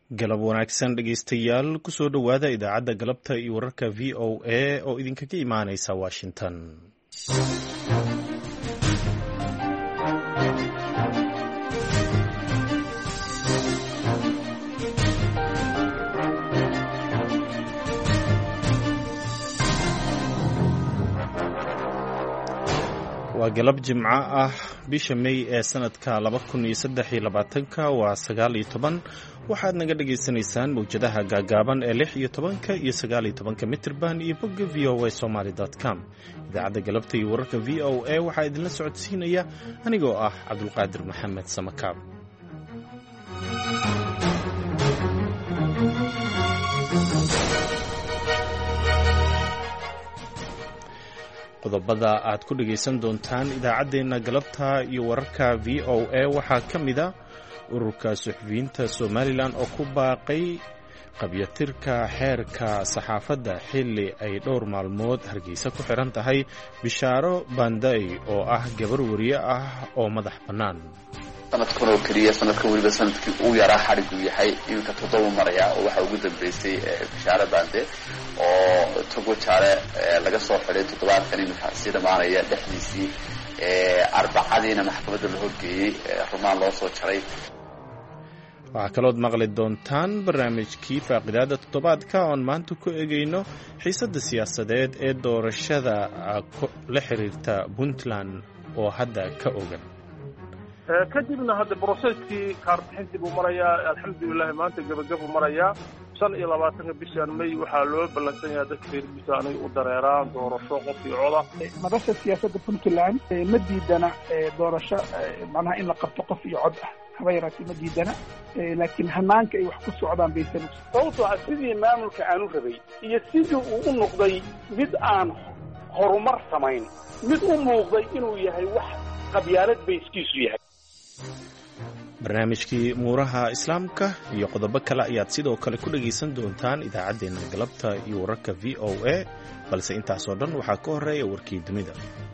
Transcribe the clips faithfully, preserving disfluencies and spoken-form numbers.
galab wanaagsan dhegaystayaal kusoo dhowaada idaacadda galabta iyo wararka v o a oo idinkaga imaanaysa washington. waa galab jimco ah bisha May ee sanadka laba kun iyo saddex iyo labaatanka waa sagaal iyo toban waxaad naga dhagaysanaysaan mawjadaha gaagaaban ee lix iyo tobanka iyo sagaal iyo tobanka mitirban iyo bogga v o a somali dot com. idaacadda galabta iyo wararka v o a waxaa idinla socodsiinaya anigoo ah cabdulqaadir maxamed samakaab. qodobada aad ku dhagaysan doontaan idaacaddeenna galabta iyo wararka v o a waxaa ka mid a ururka suxufiyiinta somalilan oo ku baaqay qabyatirka xeerka saxaafadda xilli ay dhowr maalmood hargeysa ku xiran tahay bishaaro banday oo ah gabar wariye ah oo madax bannaan. sanadkan oo keliya sanadkan weliba sanadkii uu yaraa xadhig uu yahay iminka toddoba maraya oo waxaa ugu dambeysay bishaaro bande oo togo jaale laga soo xidhay toddobaadkan iminka sii dhammaanaya dhexdiisii arbacadiina maxkamadda la horgeeyey rumaan loo soo jaray. waxaa kalood maqli doontaan barnaamijkii faaqidaada toddobaadka oon maanta ku egeyno xiisadda siyaasadeed ee doorashada la xiriirta puntland oo hadda ka ogan. kadibna hadda broseskii kaarbixintii buu marayaa alxamdulilahi maanta gabagabuu marayaa shan iyo labaatanka bishan May waxaa loo ballansan yahay dadka reer puntland inay u dareeraan doorasho qof iyo coda. madasha siyaasadda puntland ma diidana doorasho macnaha in la qabto qof iyo cod ah haba yaraatee ma diidana laakiin hanaanka ay wax ku socdaan baysan sababtoo ah sidii maamulka aanu rabay iyo sidii uu u noqday mid aan horumar samayn mid u muuqday inuu yahay wax qabyaalad bayskiisu yahay. barnaamijkii muuraha islaamka iyo qodobo kale ayaad sidoo kale ku dhagaysan doontaan idaacaddeenna galabta iyo wararka v o a balse intaasoo dhan waxaa ka horeeya warkii dunida.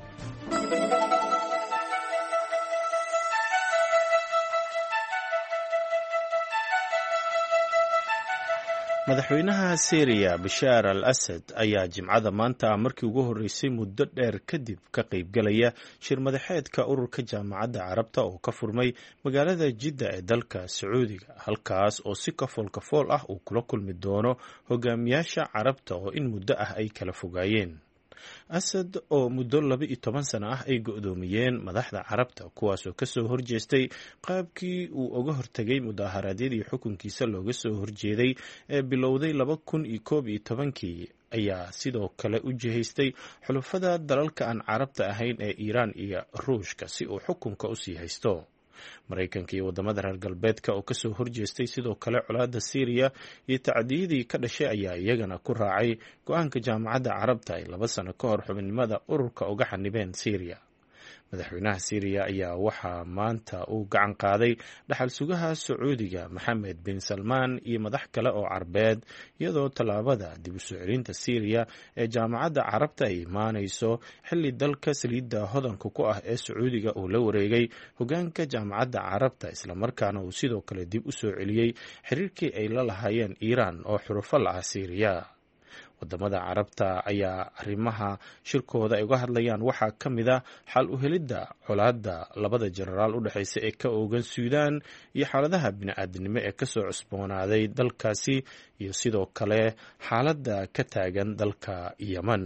madaxweynaha syriya bashaar al asad ayaa jimcada maanta markii ugu horreysay muddo dheer kadib ka qaybgalaya shir madaxeedka ururka jaamacadda carabta oo ka furmay magaalada jidda ee dalka sacuudiga halkaas oo si kafool kafool ah uu kula kulmi doono hogaamiyaasha carabta oo in muddo ah ay kala fogaayeen. asad oo muddo laba iyo toban sano ah ay go'doomiyeen madaxda carabta kuwaasoo ka soo horjeestay qaabkii uu uga hortegay mudaaharaadyadii xukunkiisa looga soo horjeeday ee bilowday laba kun iyo koob iyo tobankii ayaa sidoo kale u jihaystay xulafada dalalka aan carabta ahayn ee iiraan iyo ruushka si uu xukunka u sii haysto. maraykanka iyo waddamada reer galbeedka oo ka soo horjeestay sidoo kale colaadda syriya iyo tacdiyadii ka dhashay ayaa iyagana ku raacay go-aanka jaamacadda carabta ay laba sano ka hor xubinnimada ururka uga xanibeen syriya. madaxweynaha syriya ayaa waxaa maanta uu gacan qaaday dhaxal sugaha sacuudiga maxamed bin salmaan iyo madax kale oo carbeed iyadoo tallaabada dib u soo celinta syriya ee jaamacadda carabta ay imaanayso xilli dalka saliidda hodanka ku ah ee sacuudiga uu la wareegay hogaanka jaamacadda carabta islamarkaana uu sidoo kale dib u soo celiyey xiriirkii ay la lahaayeen iiraan oo xurufo la ah syriya. wadamada carabta ayaa arrimaha shirkooda ay uga hadlayaan waxaa ka mid a xal u helidda colaadda labada jenaraal u dhexaysa ee ka oogan suudaan iyo xaaladaha bini-aadinimo ee kasoo cusboonaaday dalkaasi iyo sidoo kale xaaladda ka taagan dalka yemen.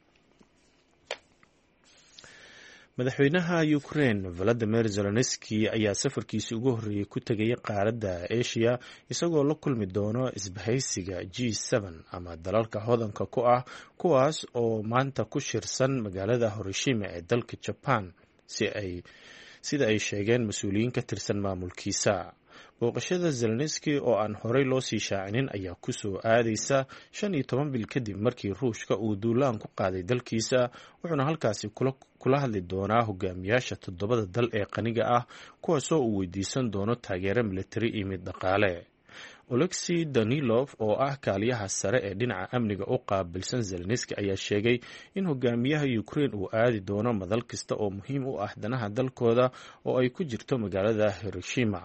madaxweynaha Ukraine Volodymyr Zelensky ayaa safarkiisii ugu horreeyay ku tegay qaaradda Asia isagoo la kulmi doono isbahaysiga G seven ama dalalka hodanka ku ah kuwaas oo maanta ku shirsan magaalada Hiroshima ee dalka Japan si ay sida ay sheegeen mas-uuliyiin ka tirsan maamulkiisa. booqashada Zelensky oo aan horey loo sii shaacinin ayaa ku soo aadaysa shan iyo toban bil kadib markii ruushka uu duulaan ku qaaday dalkiisa wuxuuna halkaasi kula kula hadli doonaa hogaamiyaasha toddobada dal ee qaniga ah kuwaasoo uu weydiisan doono taageero militari iyo mid dhaqaale. Oleksiy Danilov oo ah kaaliyaha sare ee dhinaca amniga u qaabilsan Zelensky ayaa sheegay in hogaamiyaha Ukraine uu aadi doono madal kasta oo muhiim u ah danaha dalkooda oo ay ku jirto magaalada Hiroshima.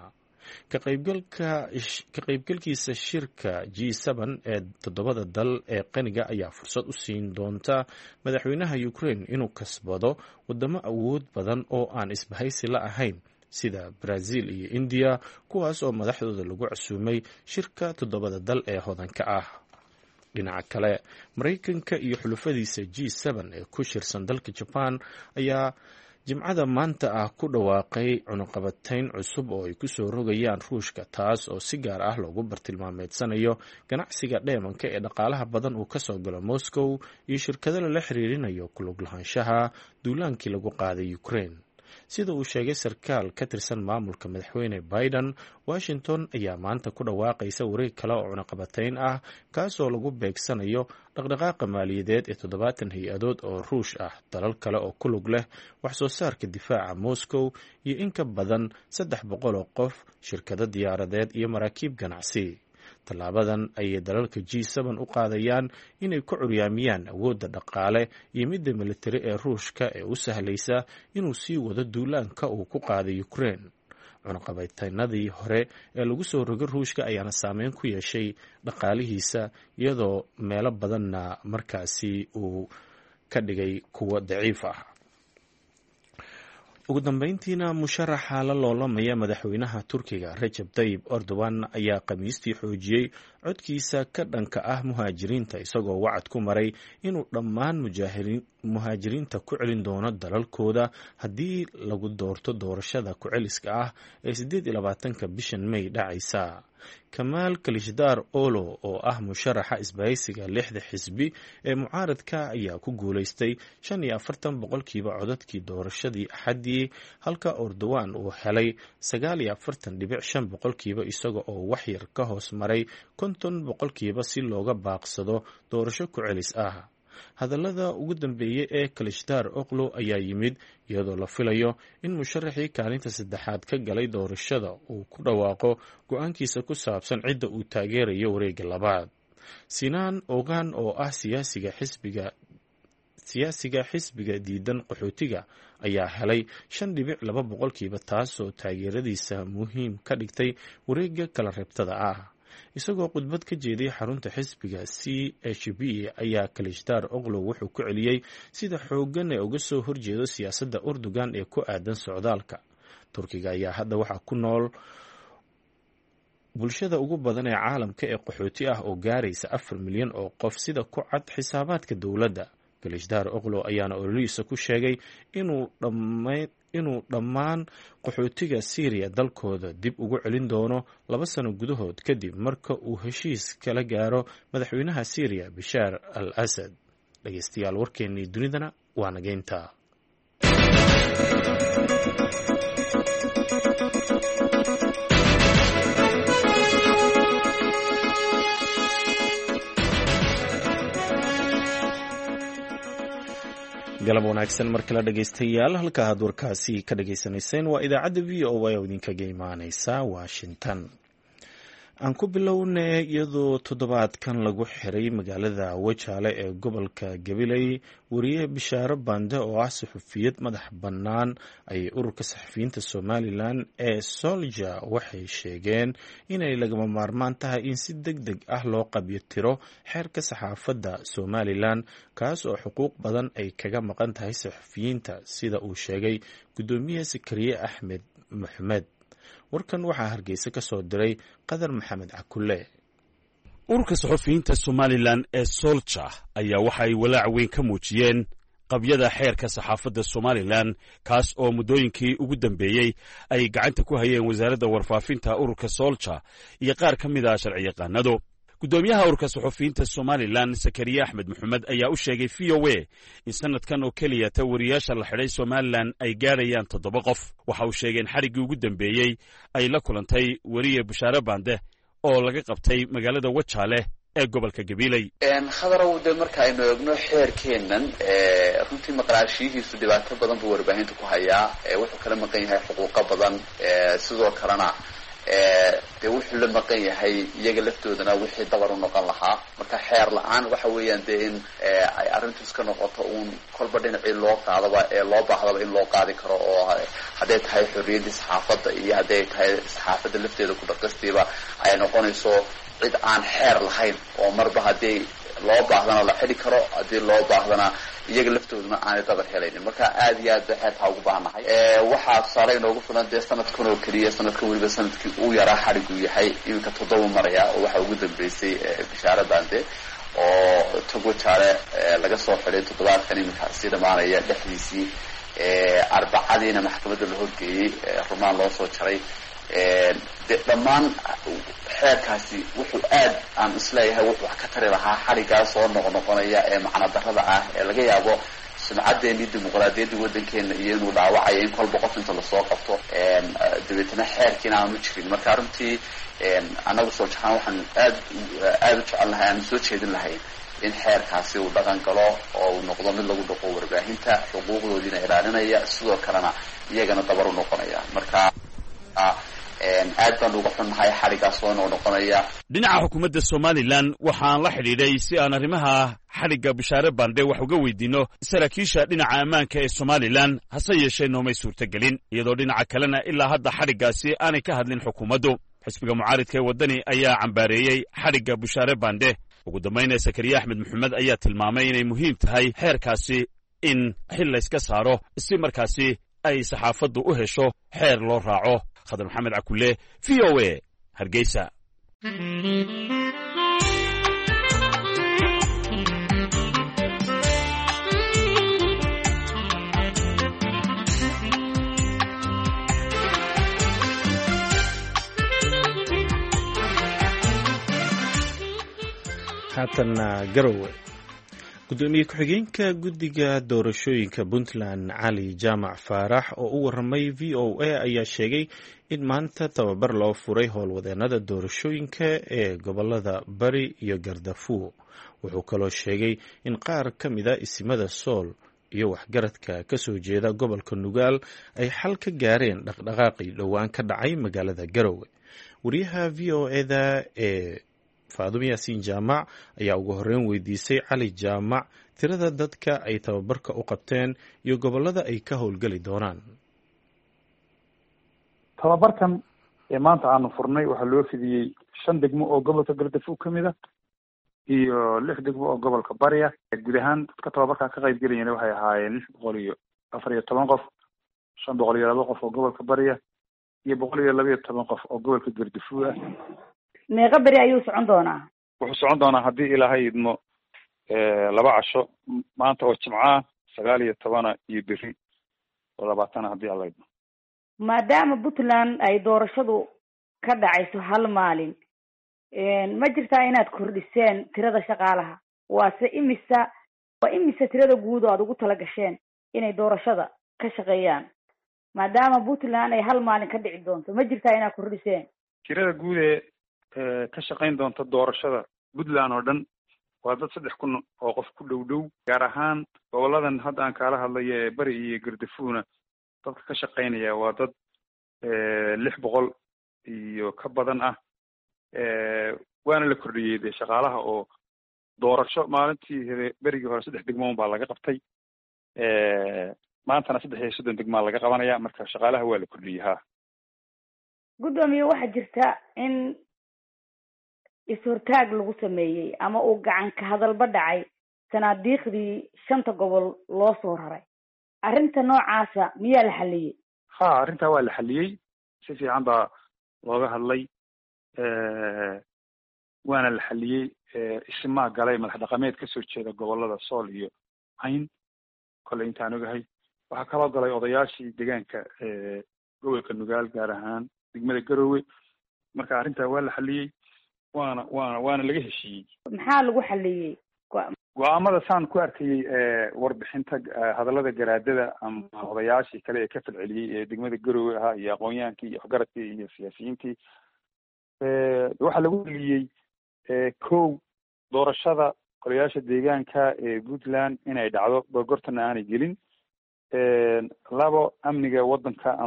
ka qaybgalkiisa shirka g seben ee toddobada dal ee qaniga ayaa fursad u siin doonta madaxweynaha ukraine inuu kasbado wadamo awood badan oo aan isbahaysi la ahayn sida brazil iyo indiya kuwaas oo madaxdooda lagu casuumay shirka toddobada dal ee hodanka ah. dhinaca kale maraykanka iyo xulufadiisa g seben ee ku shirsan dalka jaban ayaa jimcada maanta ah ku dhawaaqay cunuqabatayn cusub oo ay ku soo rogayaan ruushka, taas oo si gaar ah loogu bartilmaameedsanayo ganacsiga dheemanka ee dhaqaalaha badan uu ka soo galo Moscow iyo shirkado lala xiriirinayo ku lug lahaanshaha duulaankii lagu qaaday Ukraine. sida uu sheegay sarkaal ka tirsan maamulka madaxweyne Biden, Washington ayaa maanta ku dhawaaqaysa wareeg kale oo cunaqabatayn ah kaasoo lagu beegsanayo dhaqdhaqaaqa maaliyadeed ee toddobaatan hay-adood oo ruush ah, dalal kale oo ku lug leh wax soo saarka difaaca Moscow iyo in ka badan saddex boqol oo qof, shirkado diyaaradeed iyo maraakiib ganacsi. tallaabadan ayay dalalka g seben u qaadayaan inay ku curyaamiyaan awoodda dhaqaale iyo midda militari ee ruushka ee u sahlaysa inuu sii wado duulaanka uu ku qaaday Ukraine. cunaqabataynadii hore ee lagu soo rogay ruushka ayaana saameyn ku yeeshay dhaqaalihiisa, iyadoo meelo badanna markaasi uu ka dhigay kuwo daciif ah. ugu dambeyntiina musharaxa la loolamaya madaxweynaha Turkiga Recep Tayyip Erdogan ayaa khamiistii xoojiyey codkiisa ka dhanka ah muhaajiriinta, isagoo wacad ku maray inuu dhammaan muhaajiriinta ku celin doono dalalkooda haddii lagu doorto doorashada ku-celiska ah ee siddeed iyo labaatanka bishan May dhacaysa. Kamaal Kılıçdaroğlu Olo oo ah musharaxa isbahaysiga lixda xisbi ee mucaaradka ayaa ku guulaystay shan iyo afartan boqolkiiba codadkii doorashadii Axaddii, halka Erdogan uu helay sagaal iyo afartan dhibic shan boqolkiiba isaga oo waxyar ka hoos maray konton boqolkiiba si looga baaqsado doorasho ku-celis ah. hadallada ugu dambeeyey ee Kılıçdaroğlu ayaa yimid iyadoo la filayo in musharaxii kaalinta saddexaad ka galay doorashada uu ku dhawaaqo go-aankiisa ku saabsan cidda uu taageerayo wareegga labaad. Sinan Ogan oo ah siyaasiga xisbiga siyaasiga xisbiga diidan qaxootiga ayaa helay shan dhibic laba boqolkiiba, taasoo taageeradiisa muhiim ka dhigtay wareegga kala reebtada ah. isagoo khudbad ka jeeday xarunta xisbiga C H P ayaa Kılıçdaroğlu wuxuu ku celiyey sida xooggan ee uga soo horjeedo siyaasadda Erdogan ee ku aadan socdaalka. Turkiga ayaa hadda waxaa ku nool bulshada ugu badan ee caalamka ee qaxooti ah oo gaaraysa afar milyan oo qof sida ku cad xisaabaadka dowladda. Kılıçdaroğlu ayaana ololihiisa ku sheegay inuu dhammayd inuu dhammaan qaxootiga Syria dalkooda dib ugu celin doono laba sano gudahood kadib marka uu heshiis kala gaaro madaxweynaha Syria Bashar al-Assad. dhegeystayaal warkeennii dunidana waa nageynta. galab wanaagsan mar kale dhegeystayaal, halka aad warkaasi ka dhegeysanayseen waa idaacadda v o a oo idinkaga imaaneysa Washington. aan ku bilownay iyadoo toddobaadkan lagu xiray magaalada Wajaale ee gobolka Gabiley wariye Bishaaro Bande oo ah saxufiyad madax bannaan ay ururka saxafiyiinta Somaliland ee Soldier waxay sheegeen inay lagama maarmaan tahay in si degdeg ah loo qabyotiro xeerka saxaafadda Somaliland kaas oo xuquuq badan ay kaga maqan tahay saxafiyiinta, sida uu sheegay gudoomiye Sakariye Axmed Maxamed. warkan waxaa Hargeysa ka soo diray Qadar Maxamed Cakulle. ururka saxafiyiinta Somaliland ee Soldier ayaa waxa ay walaac weyn ka muujiyeen qabyada xeerka saxaafadda Somaliland kaas oo muddooyinkii ugu dambeeyey ay gacanta ku hayeen wasaaradda warfaafinta ururka Soldier iyo qaar ka mid ah sharciyaqaanado. gudoomiyaha ururka saxafiyiinta Somaliland Sakariye Axmed Maxamed ayaa u sheegay V O A in sanadkan oo keliya wariyaasha la xidhay Somaliland ay gaarayaan toddoba qof. waxa uu sheegay in xariggii ugu dambeeyey ay la kulantay wariye Bishaaro Bande oo laga qabtay magaalada Wajaale ee gobolka Gabiley. khadarow de marka aynu eegno xeerkeennan runtii maqnaashiyihiisu dhibaato badan buu warbaahinta ku hayaa, wuxuu kala maqan yahay xuquuqo badan, sidoo kalena dee wuxuu la maqan yahay iyaga laftoodana wixii dabar u noqon lahaa. marka xeer la-aan waxa weeyaan dee in ay arrintu iska noqoto uun kolba dhinacii loo qaadaba ee loo baahdaba in loo qaadi karo, oo hadday tahay xorriyaddii saxaafadda iyo hadday tahay saxaafadda lafteeda ku dhaqastiiba ay noqonayso cid aan xeer lahayn, oo marba haddii loo baahdana la xidhi karo, haddii loo baahdana iyaga laftooduna aanay dabar helaynin. marka aad iyo aad bay xeerkaa ugu baahannahay. waxaa tusaale inoogu filan dee sanadkan oo keliya, sanadkan weliba sanadkii uu yaraa xadhigu yahay iminka toddoba maraya, oo waxaa ugu dambeysay bishaaradan de oo togo jaale laga soo xidhay toddobaadkan iminka sii dhamaanaya dhexdiisii. arbacadiina maxkamadda la horgeeyey, rumaan loo soo jaray. de dhammaan xeerkaasi wuxuu aad aan isleeyahay wuxuu wax ka tari lahaa xadhigaa soo noqnoqonaya ee macno darrada ah ee laga yaabo sumcaddeenii dimuqraadiyaddii waddankeena iyo inuu dhaawacayo in kolba qof inta lasoo qabto dabeetana xeerkiina aanu jirin. marka runtii annagu soo jahaan waxaan aad aada u jecel lahay, aanu soo jeedin lahayn in xeerkaasi uu dhaqan galo oo uu noqdo mid lagu dhaqo warbaahinta, xuquuqdoodiina ilaalinaya, sidoo kalena iyagana dabar u noqonaya. marka aad baan uga xunnahay xadhigaas soo noqnoqonaya. dhinaca xukuumadda somalilan waxaan la xidhiidhay si aan arrimaha xadhigga bishaare bande wax uga weydiinno saraakiisha dhinaca ammaanka ee somalilan, hase yeeshee noomay suurtagelin, iyadoo dhinaca kalena ilaa hadda xadhiggaasi aanay ka hadlin xukuumaddu. xisbiga mucaaridka ee waddani ayaa cambaareeyey xadhigga bishaare bande. ugu dambayna sakariye axmed maxamed ayaa tilmaamay inay muhiim tahay xeerkaasi in xil layska saaro si markaasi ay saxaafaddu u hesho xeer loo raaco. khadar maxamed cakulle, v o a, hargeysa. haatanna garowe. gudoomiye ku-xigeenka guddiga doorashooyinka puntland cali jaamac faarax oo u waramay v o a ayaa sheegay in maanta tababar loo furay howlwadeennada doorashooyinka ee gobolada bari iyo gardafuo. wuxuu kaloo sheegay in qaar ka mida isimada sool iyo waxgaradka ka soo jeeda gobolka nugaal ay xal ka gaareen dhaqdhaqaaqii dhowaan ka dhacay magaalada garowe. wariyaha v o eda ee faadumo yaasiin jaamac ayaa ugu horreyn weydiisay cali jaamac tirada dadka ay tababarka u qabteen iyo gobollada ay ka howlgeli doonaan. tababarkan ee maanta aanu furnay waxaa loo fidiyey shan degmo oo gobolka gardafuo ka mid a iyo lix degmo oo gobolka bariya. guud ahaan dadka tababarkaa ka qayb gelayana waxay ahaayeen lix boqol iyo afar iyo toban qof, shan boqol iyo laba qof oo gobolka bariya iyo boqol iyo laba iyo toban qof oo gobolka gardafuo ah. meeqa beri ayuu socon doonaa? wuxuu socon doonaa haddii ilaahay idmo laba casho, maanta oo jimcaha sagaal iyo tobana iyo beri oo labaatana haddii alla idmo. maadaama puntland ay doorashadu ka dhacayso hal maalin, ma jirtaa inaad kordhiseen tirada shaqaalaha? waase imisa waa imisa tirada guud oo aad ugu tala gasheen inay doorashada ka shaqeeyaan maadaama puntland ay hal maalin ka dhici doonto? ma jirtaa inaad kordhiseen tirada guud ee ka shaqayn doonta doorashada puntland oo dhan? waa dad saddex kun oo qof ku dhow dhow, gaar ahaan goboladan hadda aan kaala hadlayo ee bari iyo gardafuona dadka ka shaqaynaya waa dad lix boqol iyo ka badan ah. waana la kordhiyey dee shaqaalaha oo doorasho maalintii berigii hore saddex degmoon baa laga qabtay, maantana saddex iyo soddon degmaa laga qabanaya, marka shaqaalaha waa la kordhiyey. ha guddoomiye waxaa jirta in is-hortaag lagu sameeyey ama uu gacan ka hadalba dhacay sanaadiiqdii shanta gobol loo soo raray. arrinta noocaasa miyaa la xaliyey? ha arrintaa waa la xaliyey, si fiican baa looga hadlay, waana la xaliyey. isimaa galay madax dhaqameed kasoo jeeda gobolada sool iyo cayn, kole intaan ogahay. waxaa kaloo galay odayaashii deegaanka gobolka nugaal, gaar ahaan degmada garowe. marka arrintaa waa la xaliyey, waana waana waana laga heshiiyey. maxaa lagu xaliyey? go-aamada saan ku arkayey warbixinta hadallada garaadada ama odayaashii kale ee ka falceliyey ee degmada garowe ahaa iyo aqoon-yahankii iyo waxgaradkii iyo siyaasiyiintii, waxaa lagu heliyey kow doorashada golayaasha deegaanka ee puntland inay dhacdo gorgortana aanay gelin. labo amniga waddanka ama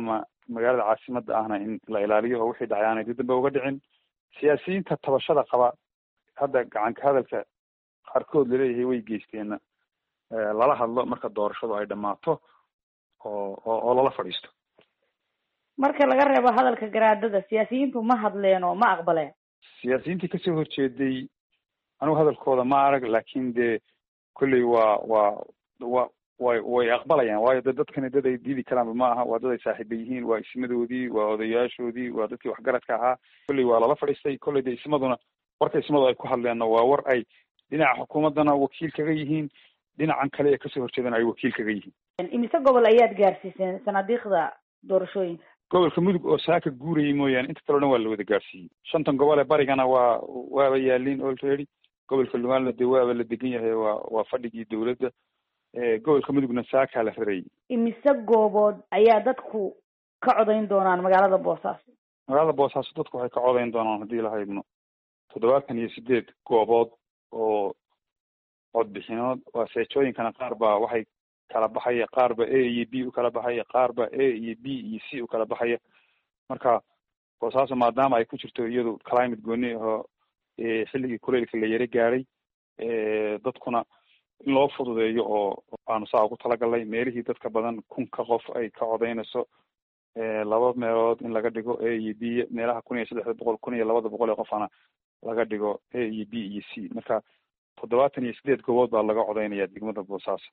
magaalada caasimadda ahna in la ilaaliyo oo wixii dhacay aanay dib dambe uga dhicin. siyaasiyiinta tabashada qaba hadda gacanka hadalka qaarkood laleeyahay way geysteenna lala hadlo marka doorashadu ay dhammaato oo oo lala fadhiisto. marka laga reebo hadalka garaadada, siyaasiyiintu ma hadleen oo ma aqbaleen? siyaasiyiintii kasoo horjeeday anigu hadalkooda ma arag, laakiin dee kolley waa waa wa way way aqbalayaan, waayo de dadkani dad ay diidi karaanba ma aha, waa dad ay saaxiiba yihiin, waa ismadoodii, waa odayaashoodii, waa dadkii waxgaradka ahaa. kolley waa lala fadhiistay. kolley de ismaduna warka ismadu ay ku hadleenna waa war ay dhinaca xukuumaddana wakiil kaga yihiin, dhinacan kale ee kasoo horjeedana ay wakiil kaga yihiin. imise gobol ayaad gaarsiiseen sanaadiiqda doorashooyinka? gobolka mudug oo saaka guurayay mooyaane inta kaleo dhan waa la wada gaarsiiyey. shantan gobol ee barigana waa waaba yaaliin already. gobolka lumaanla dee waaba la degan yahay, waa waa fadhigii dawladda. gobolka mudugna saakaa la rarayay. imise goobood ayaa dadku ka codayn doonaan magaalada boosaaso? magaalada boosaaso dadku waxay ka codayn doonaan haddii la haydno toddobaatan iyo sideed goobood oo codbixinood. waa seejooyinkana qaar baa waxay kala baxaya, qaar ba a iyo b u kala baxaya, qaar ba a iyo b iyo c u kala baxaya. marka boosaaso maadaama ay ku jirto iyadu climate gooni ahoo xilligii kuleylka la yara gaaray, dadkuna in loo fududeeyo oo aanu saa ugu talagalnay meelihii dadka badan kunka qof ay ka codaynayso laba meelood in laga dhigo a iyo b, meelaha kun iyo saddexda boqol kun iyo labada boqol ee qofana laga dhigo a iyo b iyo c. marka toddobaatan iyo sideed goobood baa laga codaynaya degmada boosaaso.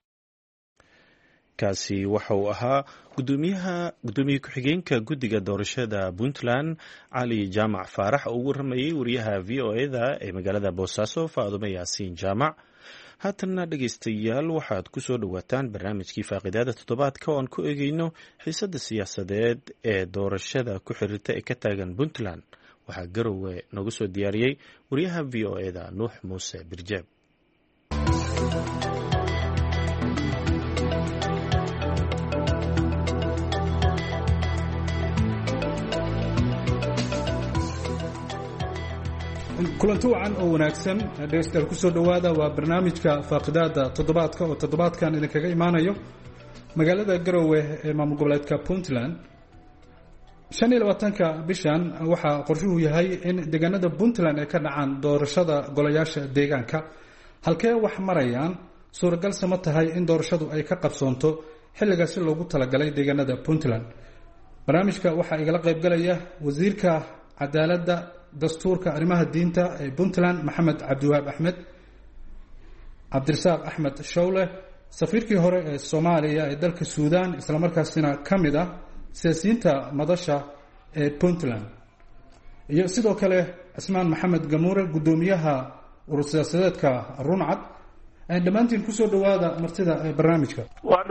kaasi waxa uu ahaa gudoomiyaha gudoomiye ku-xigeenka guddiga doorashada puntland cali jaamac faarax oo ugu waramayay wariyaha v o eda ee magaalada boosaaso faadumo yaasiin jaamac. haatanna dhegaystayaal waxaad ku soo dhowaataan barnaamijkii faaqidaada toddobaadka oo aan ku eegeyno xiisadda siyaasadeed ee doorashada ku xiriirta ee ka taagan puntland. waxaa garowe noogu soo diyaariyey wariyaha v o eda nuux muuse birjeeb. kulanti wacan oo wanaagsan dhegeystayaal kusoo dhowaada. waa barnaamijka faaqidaada toddobaadka oo toddobaadkan idinkaga imaanayo magaalada garowe ee maamul goboleedka puntland. shan iyo labaatanka bishan waxaa qorshuhu yahay in deegaanada puntland ay ka dhacaan doorashada golayaasha deegaanka. halkee wax marayaan? suuragalse ma tahay in doorashadu ay ka qabsoonto xilligaasi loogu talagalay deegaanada puntland? barnaamijka waxaa igala qaybgalaya wasiirka cadaaladda, dastuurka, arrimaha diinta ee puntland maxamed cabdiwahaab axmed, cabdirasaaq axmed shawle, safiirkii hore ee soomaaliya ee dalka suudaan, islamarkaasina ka mid ah siyaasiyiinta madasha ee puntland, iyo sidoo kale cismaan maxamed gamuure, guddoomiyaha urur siyaasadeedka runcad. dhammaantiin kusoo dhawaada martida barnaamijka.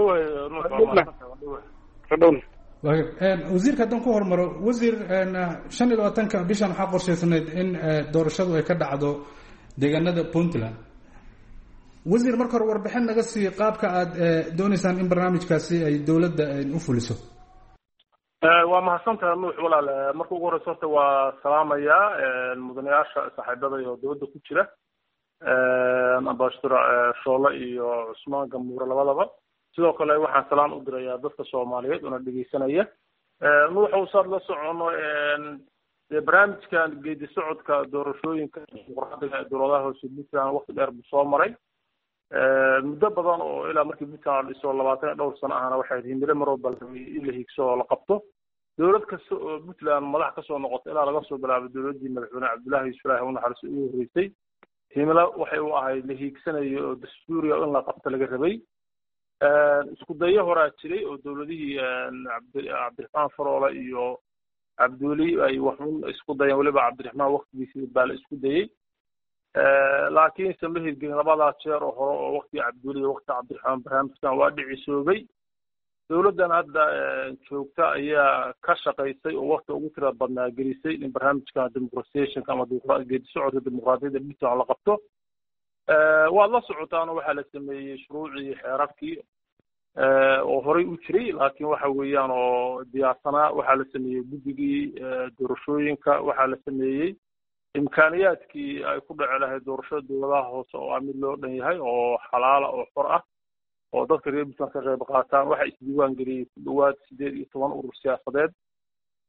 wasiirka haddaan ku hormaro, wasiir shan iyo labaatanka bishan waxaa qorshaysanayd in doorashadu ay ka dhacdo deegaanada puntland. wasiir marka hore warbixin naga sii qaabka aad dooneysaan in barnaamijkaasi ay dowladda u fuliso. waa mahadsantaha nuux walaal. marka ugu horeysa horta waa salaamayaa mudanayaasha saaxiibada iyo dowladda ku jira, ambassador shoole iyo cusmaan gamuure labadaba. sidoo kale waxaan salaan u dirayaa dadka soomaaliyeed una dhegeysanaya. nuuxa usaad la socono dee barnaamijkan geedi socodka doorashooyinka dimuqraadiga ee dowladaha hoose puntland waqti dheer buu soo maray. muddo badan oo ilaa markii puntland la dhiso labaatan iyo dhowr sano ahna waxay himilo mar walba in la hiigso oo la qabto. dowlad kasta oo puntland madax kasoo noqota ilaa laga soo bilaabo dowladdii madaxweyne cabdullaahi yuusuf ilaahi u naxariiso ugu horreysay, himilo waxay u ahayd la hiigsanayo oo dastuuriya in la qabto laga rabay. isku dayo horaa jiray oo dowladihii cabdiraxmaan faroole iyo cabduuli ay waxun isku dayeen, weliba cabdiraxmaan waktigiisii baa la isku dayey, laakiin se ma hirgelin labadaa jeer oo hore oo waktigii cabduuli iyo wakti cabdiraxmaan barnaamijkan waa dhicisoobay. dowladdan hadda joogta ayaa ka shaqaysay oo wakti ugu tira badnaa gelisay in barnaamijkan democratizationka ama geedi socodka dimuqraadiyadda puntland la qabto. waad la socotaano waxaa la sameeyey shuruucii xeerarkii oo horey u jiray, laakiin waxa weeyaan oo diyaarsanaa. waxaa la sameeyey guddigii doorashooyinka, waxaa la sameeyey imkaaniyaadkii ay ku dhaci lahayd doorashada dowladaha hoose oo ah mid loo dhan yahay oo xalaala oo xor ah oo dadka reer puntland ka qayb qaataan. waxaa isdiiwaan geliyey ku dhawaad sideed iyo toban urur siyaasadeed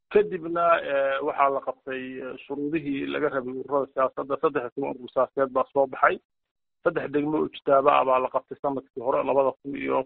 kadibna waxaa la qabtay shuruudihii laga rabay ururada siyaasadda saddex iyo toban urur siyaasadeed baa soo baxay saddex degmo oo ijtaaba ah baa la qabtay sanadkii hore labada kun iyo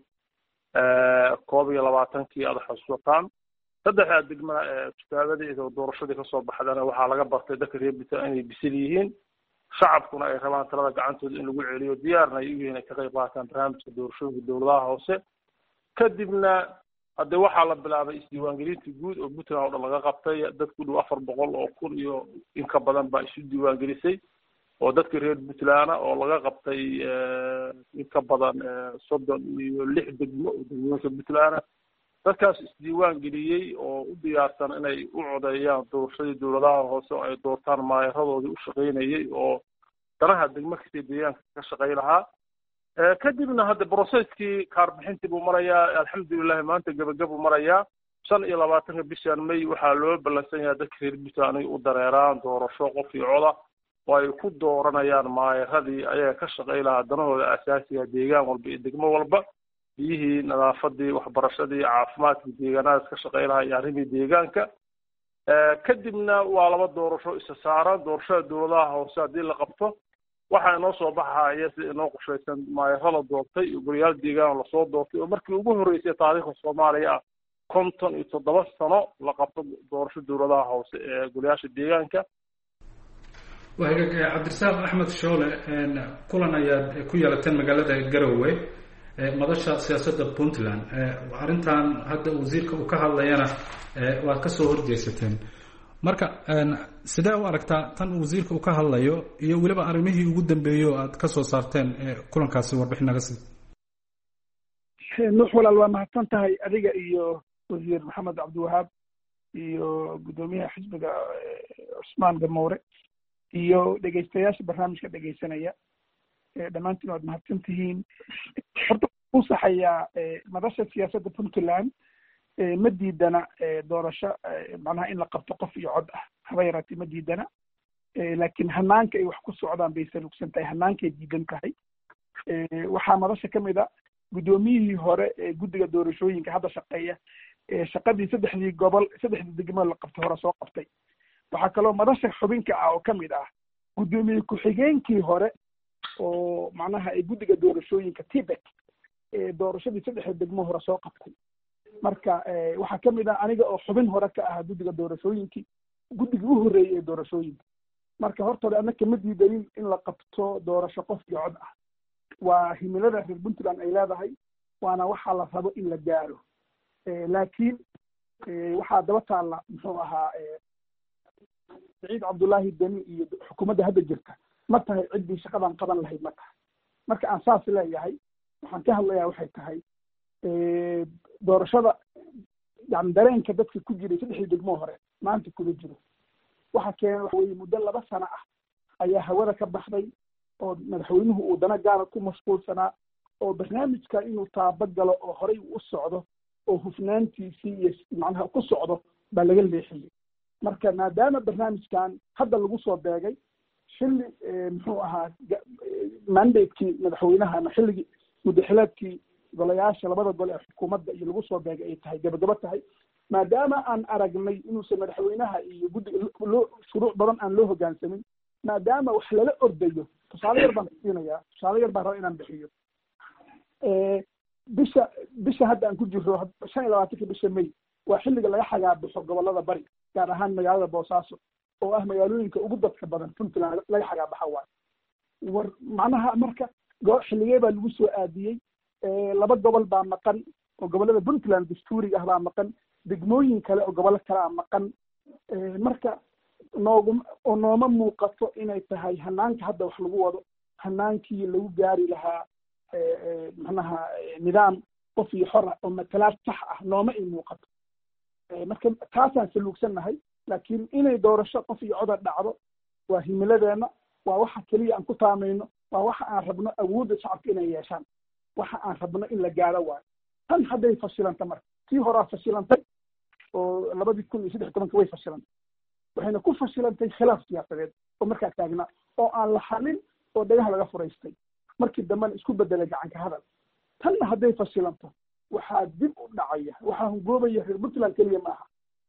koob iyo labaatankii aad xasuusataan saddexdaa degma ijtaabadii oo doorashadii kasoo baxdana waxaa laga bartay dadka reer puntland inay bisil yihiin shacabkuna ay rabaan talada gacantooda in lagu celiyo diyaarna ay u yihiin ay ka qayb qaataan barnaamijka doorashooyinka dowladaha hoose kadibna hadde waxaa la bilaabay isdiiwaangelintii guud oo puntland oo dhan laga qabtay dad ku dhow afar boqol oo kun iyo in ka badan baa isu diiwaangelisay oo dadka reer puntland oo laga qabtay in ka badan soddon iyo lix degmo oo degmooyinka puntland dadkaas isdiiwaan geliyey oo u diyaarsan inay u codeeyaan doorashadii dowladaha hoose oo ay doortaan maayaeradoodii u shaqaynayay oo danaha degmo kastay deegaanka ka shaqay lahaa kadibna hadda brocesskii kaarbixintii buu marayaa alxamdulilahi maanta gebagabuu marayaa shan iyo labaatanka bishan may waxaa loo ballansan yahay dadka reer puntland inay u dareeraan doorasho qof iyo coda oo ay ku dooranayaan maayaradii ayaga ka shaqay lahaa danahooda asaasiga deegaan walba iyo degmo walba biyihii nadaafadii waxbarashadii caafimaadkii deegaanadaas ka shaqay lahaa iyo arrimii deegaanka kadibna waa laba doorasho isa saaran doorashada dowladaha hoose haddii la qabto waxaa inoo soo baxaya sida inoo qorshaysan maayaro la doortay iyo goliyaal deegaan lasoo doortay oo markii ugu horreysay taariikhda soomaaliya ah konton iyo toddoba sano la qabto doorasho dowladaha hoose ee goliyaasha deegaanka cabdirasaaq axmed shoole kulan ayaad ku yeelateen magaalada garowe madasha siyaasadda puntland arrintan hadda wasiirka uu ka hadlayana waad kasoo horjeesateen marka sidee u aragtaa tan wasiirka uu ka hadlayo iyo weliba arrimihii ugu dambeeyey oo aad kasoo saarteen kulankaasi warbixin naga sii nuux walaal waa mahadsan tahay adiga iyo wasiir maxamed cabdiwahaab iyo guddoomiyaha xisbiga cusmaan gamoure iyo dhegaystayaasha barnaamijka dhegaysanaya dhammaantiin waad mahadsan tihiin horta u saxayaa madasha siyaasadda puntland ma diidana doorasho macnaha in la qabto qof iyo cod ah haba yaraatee ma diidana laakiin hanaanka ay wax ku socdaan bay salugsan tahay hanaankay diidan tahay waxaa madasha ka mid a guddoomiyihii hore ee guddiga doorashooyinka hadda shaqeeya shaqadii saddexdii gobol saddexdii degmo la qabtay hore soo qabtay waxaa kaloo madasha xubinka ah oo ka mid ah guddoomiye ku-xigeenkii hore oo macnaha ay guddiga doorashooyinka tibet ee doorashadii saddexda degmo hore soo qabtay marka waxaa ka mid ah aniga oo xubin hore ka ahaa guddiga doorashooyinkii guddigii u horreeyey ee doorashooyinka marka horta hore annaka ma diidanin in la qabto doorasho qof iyo cod ah waa himilada reer puntland ay leedahay waana waxaa la rabo in la gaaro laakiin waxaa daba taalla muxuu ahaa saciid cabdullaahi deni iyo xukuumadda hadda jirta ma tahay ciddii shaqadan qaban lahayd ma tahay marka aan saas leeyahay waxaan ka hadlayaa waxay tahay doorashada yani dareenka dadka ku jiray saddexdii degmo hore maanta kuma jiro waxa keena waxa weye muddo laba sano ah ayaa hawada ka baxday oo madaxweynuhu uu dana gaara ku mashquulsanaa oo barnaamijka inuu taabagalo oo horey u socdo oo hufnaantiisii iyo macnaha ku socdo baa laga leexiyey marka maadaama barnaamijkan hadda lagu soo beegay xilli muxuu ahaa mandatekii madaxweynaha ama xilligii muddaxileedkii golayaasha labada gol ee xukuumadda iyo lagu soo beegay ay tahay gabagabo tahay maadaama aan aragnay inuusan madaxweynaha iyo guddiga loo shuruuc badan aan loo hoggaansamin maadaama wax lala ordayo tusaale yar baan siinayaa tusaale yar baan raba inaan bixiyo bisha bisha hadda aan ku jirro shan iyo labaatanka bisha may waa xilliga laga xagaabaxo gobollada bari gaar ahaan magaalada boosaaso oo ah magaalooyinka ugu dadka badan puntland laga xagaabaxa waayo war macnaha marka xilligee baa lagu soo aadiyey laba gobol baa maqan oo gobollada puntland dastuuriga ah baa maqan degmooyin kale oo gobollo kale a maqan marka noogu oo nooma muuqato inay tahay hanaanka hadda wax lagu wado hanaankii lagu gaari lahaa macnaha nidaam qof iyo xora oo matalaad sax ah nooma ay muuqato marka taasaan saluugsannahay laakiin inay doorasho qof iyo coda dhacdo waa himiladeena waa waxa keliya aan ku taamayno waa waxa aan rabno awoodda shacabka inay yeeshaan waxa aan rabno in la gaaro waayo tan hadday fashilanta marka tii horaa fashilantay oo labadii kun iyo saddex tobanka way fashilantay waxayna ku fashilantay khilaaf siyaasadeed oo markaa taagnaa oo aan la xalin oo dhagaha laga furaystay markii dambena isku bedelay gacanka hadal tanna hadday fashilanto waxaa dib u dhacaya waxaa hungoobaya reer puntland keliya maaha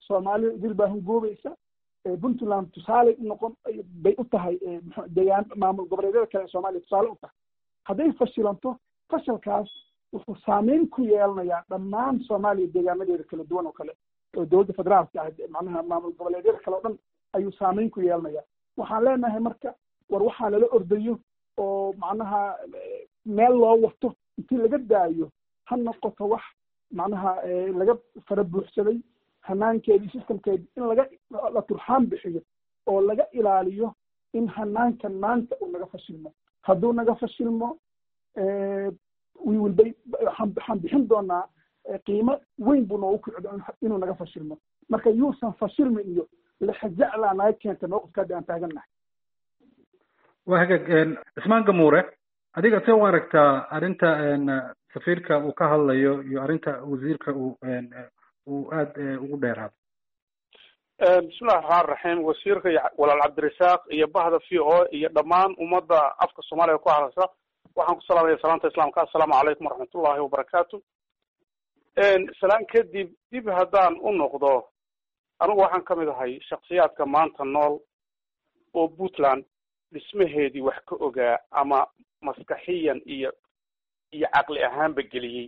soomaalida idil baa hungoobaysa puntland tusaale u noqon bay u tahay deegaan maamul goboleedyada kale ee soomaaliya tusaale u tahay hadday fashilanto fashalkaas wuxuu saameyn ku yeelanayaa dhammaan soomaaliya deegaanadeeda kala duwan oo kale oo dowladda federaalka ah macnaha maamul goboleedyada kale oo dhan ayuu saameyn ku yeelanayaa waxaan leenahay marka war waxaa lala ordayo oo macnaha meel loo wato intii laga daayo ha noqoto wax macnaha laga fara buuxsaday hanaankeedii systemkeedii in laga la turxaan bixiyo oo laga ilaaliyo in hanaankan maanta uu naga fashilmo hadduu naga fashilmo wiwilbay waxaan bixin doonaa qiimo weyn buu noogu kicdo inuu naga fashilmo marka yuusan fashilmin iyo lexjeclaa naga keenta mawqifka hadda aan taagannahay waa hagaag cismaan gamuure adiga see u aragtaa arrinta safiirka uu ka hadlayo iyo arrinta wasiirka uu uu aada ugu dheeraado bismillahi raxmaan raxiim wasiirka iyo walaal cabdirasaaq iyo bahda v o iyo dhammaan ummadda afka soomaaliya ku hadlaysa waxaan ku salaamaya salaanta islaamka assalaamu calaykum waraxmatullahi wabarakaatu salaan kadib dib haddaan u noqdo anigu waxaan ka mid ahay shaksiyaadka maanta nool oo puntland dhismaheedii wax ka ogaa ama maskaxiyan iyo iyo caqli ahaanba geliyey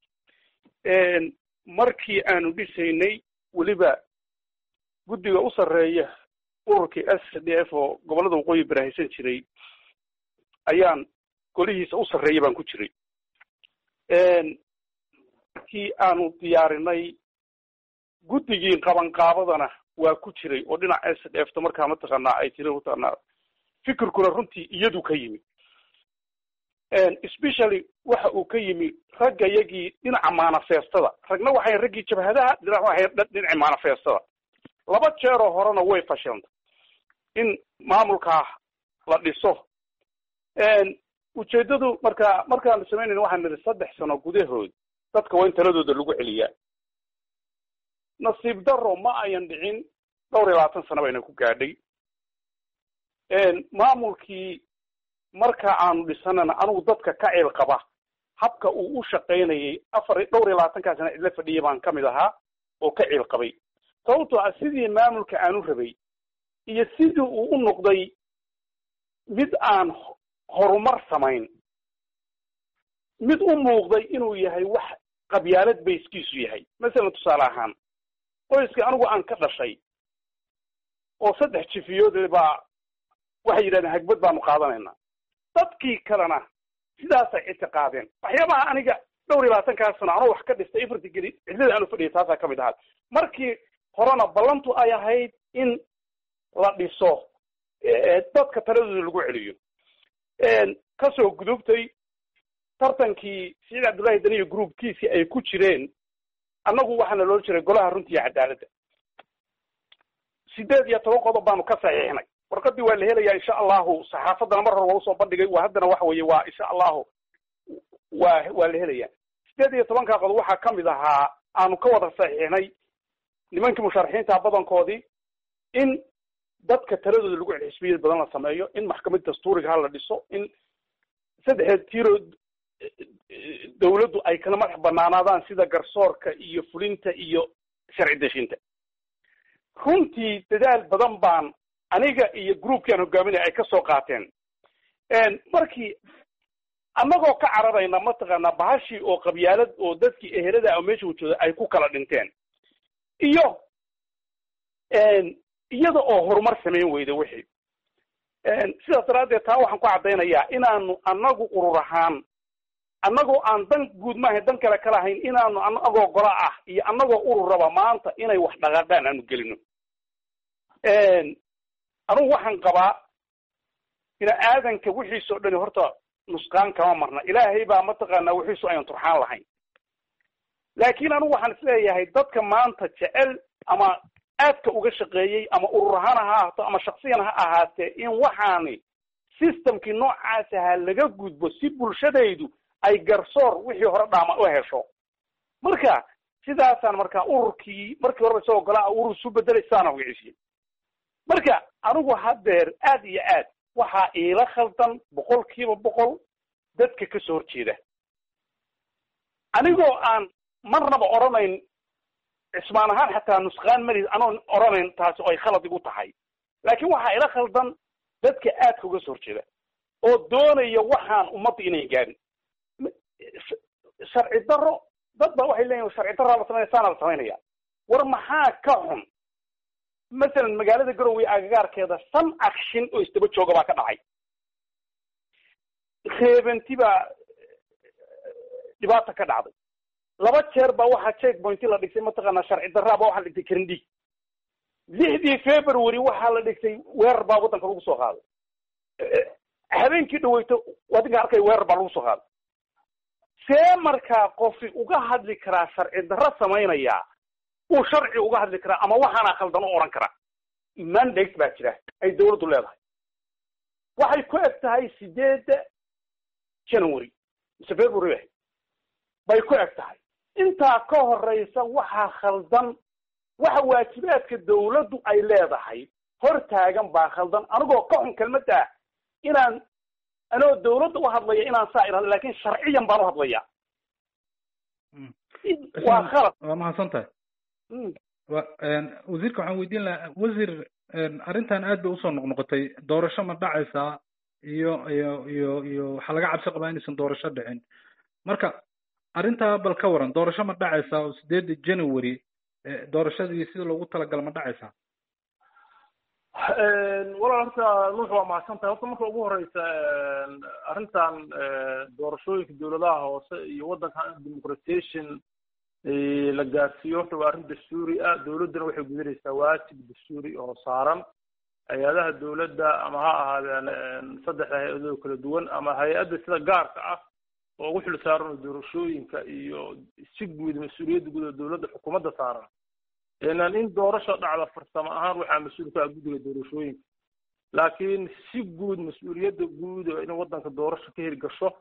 markii aanu dhisaynay weliba guddiga u sarreeya ururkii s d f oo gobollada waqooyi barahaysan jiray ayaan golihiisa u sarreeya baan ku jiray markii aanu diyaarinay guddigii qabanqaabadana waa ku jiray oo dhinaca s d f ta markaa mataqaanaa ay tiri mataqaanaa fikirkuna runtii iyadu ka yimi especially waxa uu ka yimi ragga yagii dhinaca manifestada ragna waxay raggii jabhadaha dhinac waxay dhinaca manifestada laba jeeroo horena way fashilantay in maamulkaa la dhiso ujeedadu markaa markaan samaynayna waxaan nidhi saddex sano gudahood dadka waa in taladooda lagu celiyaa nasiib daro ma ayan dhicin dhowr iyo labaatan sano bayna ku gaadhay maamulkii marka aanu dhisanana anigu dadka ka ceel qaba habka uu u shaqaynayay afar dhowr iyo labaatankaa sana cidla fadhiya baan ka mid ahaa oo ka ceel qabay sababtoo ah sidii maamulka aanu rabay iyo sidii uu u noqday mid aan horumar samayn mid u muuqday inuu yahay wax qabyaalad bayskiisu yahay masalan tusaale ahaan qoyskii anigu aan ka dhashay oo saddex jifiyood baa waxay yidhahdeen hagbad baanu qaadanaynaa dadkii kalena sidaasay ictiqaadeen waxyaabaha aniga dhowr iyo labaatankaa sano anoo wax ka dhistay ifarti geli cidlada aanu fadhiyay taasaa ka mid ahaad markii horena ballantu ay ahayd in la dhiso dadka taladooda lagu celiyo kasoo gudubtay tartankii siciid cabdullaahi daniyo groupkiisii ay ku jireen annagu waxaana loo jiray golaha runtii iyo cadaaladda sideed iyo toban qodob baanu ka saxiixnay warqadii waa la helayaa insha allahu saxaafaddana mar hore waa usoo bandhigay waa haddana waxa weeye waa insha allahu waa waa la helayaa sideed iyo tobankaa qodob waxaa ka mid ahaa aanu ka wada saxiixnay nimankii musharaxiinta badankoodii in dadka taladooda lagu celi xisbiyad badan la sameeyo in maxkamad dastuuriga ha la dhiso in saddexdeed tiiro dawladdu ay kala madax banaanaadaan sida garsoorka iyo fulinta iyo sharci deshinta runtii dadaal badan baan aniga iyo groupkii aan hogaaminaya ay ka soo qaateen markii annagoo ka cararayna mataqaanaa bahashii oo qabyaalad oo dadkii ehelada oo meesha wajooda ay ku kala dhinteen iyo iyada oo horumar samayn weyda wixii sidaas daraaddeed taa waxaan ku caddaynayaa inaanu annagu urur ahaan annagoo aan dan guud maahayn dan kale ka lahayn inaanu annagoo gola ah iyo annagoo urur raba maanta inay wax dhaqaaqaan aanu gelino anugu waxaan qabaa ina aadanka wixiis oo dhani horta nusqaan kama marna ilaahay baa mataqaanaa wixiisu ayan turxaan lahayn laakiin anugu waxaan isleeyahay dadka maanta jecel ama aadka uga shaqeeyey ama urur ahaan ha ahaato ama shaksiyan ha ahaatee in waxaani systemkii noocaas ahaa laga gudbo si bulshadaydu ay garsoor wixii hore dhaama u hesho marka sidaasaan markaa ururkii markii horeba isagoo golaa urur isu bedelaysaana wiciisiin marka anigu haddeer aad iyo aad waxaa iila khaldan boqol kiiba boqol dadka ka soo horjeeda anigoo aan marnaba odhanayn cismaan ahaan xataa nusqaan mali anoon oranayn taasi oo ay khalad igu tahay laakiin waxaa ila khaldan dadka aadka uga soo horjeeda oo doonaya waxaan ummadda inay gaarin sharci daro dad ba waxay leeyihin sharci darraa la samaynaya saana la samaynaya war maxaa ka xun masalan magaalada garowe agagaarkeeda shan akshin oo isdaba jooga baa ka dhacay reebanti baa dhibaata ka dhacday laba jeer baa waxaa check pointi la dhigtay mataqaanaa sharci darraa baa waxaa la dhigtay karindhiig lixdii february waxaa la dhigtay weerar baa waddanka lagu soo qaaday habeenkii dhaweyto waddanka arkay weerar baa lagu soo qaaday see markaa qofi uga hadli karaa sharci darro samaynayaa uu sharci uga hadli karaa ama waxaana khaldan u oran karaa mandate baa jira ay dawladdu leedahay waxay ku eg tahay sideedda january mise february bay ku eg tahay intaa ka horeysa waxaa khaldan waxa waajibaadka dawladdu ay leedahay hor taagan baa khaldan anigoo ka xun kelmadda inaan anoo dawladda u hadlaya inaan saa irahdo laakiin sharciyan baan u hadlaya waa khalad waa mahadsan tahay wa wasiirka waxaan weydiin lahaa wasiir arrintan aad bay usoo noqnoqotay doorasho ma dhacaysaa iyo iyo iyo iyo waxaa laga cabsi qabaa inaysan doorasho dhicin marka arrintaa bal ka waran doorasho ma dhacaysaa oo sideedda january doorashadii sida loogu talagalo ma dhacaysaa walaal horta nuux waa mahadsan tahay horta marka ugu horeysa arrintan doorashooyinka dawladaha hoose iyo waddanka democratization la gaarsiiyo horta waa arrin dastuuri ah dawladduna waxay gudanaysaa waajib dastuuri oo saaran hay-adaha dawladda ama ha ahaadeen saddexda hay-adoo kala duwan ama hay-adda sida gaarka ah oo ugu xil saaran doorashooyinka iyo si guud mas-uuliyadda guud oo dawladda xukuumadda saaran inaan in doorasho dhacda farsamo ahaan waxaa mas-uul ka ah guddiga doorashooyinka laakiin si guud mas-uuliyadda guud oo in waddanka doorasho ka hirgasho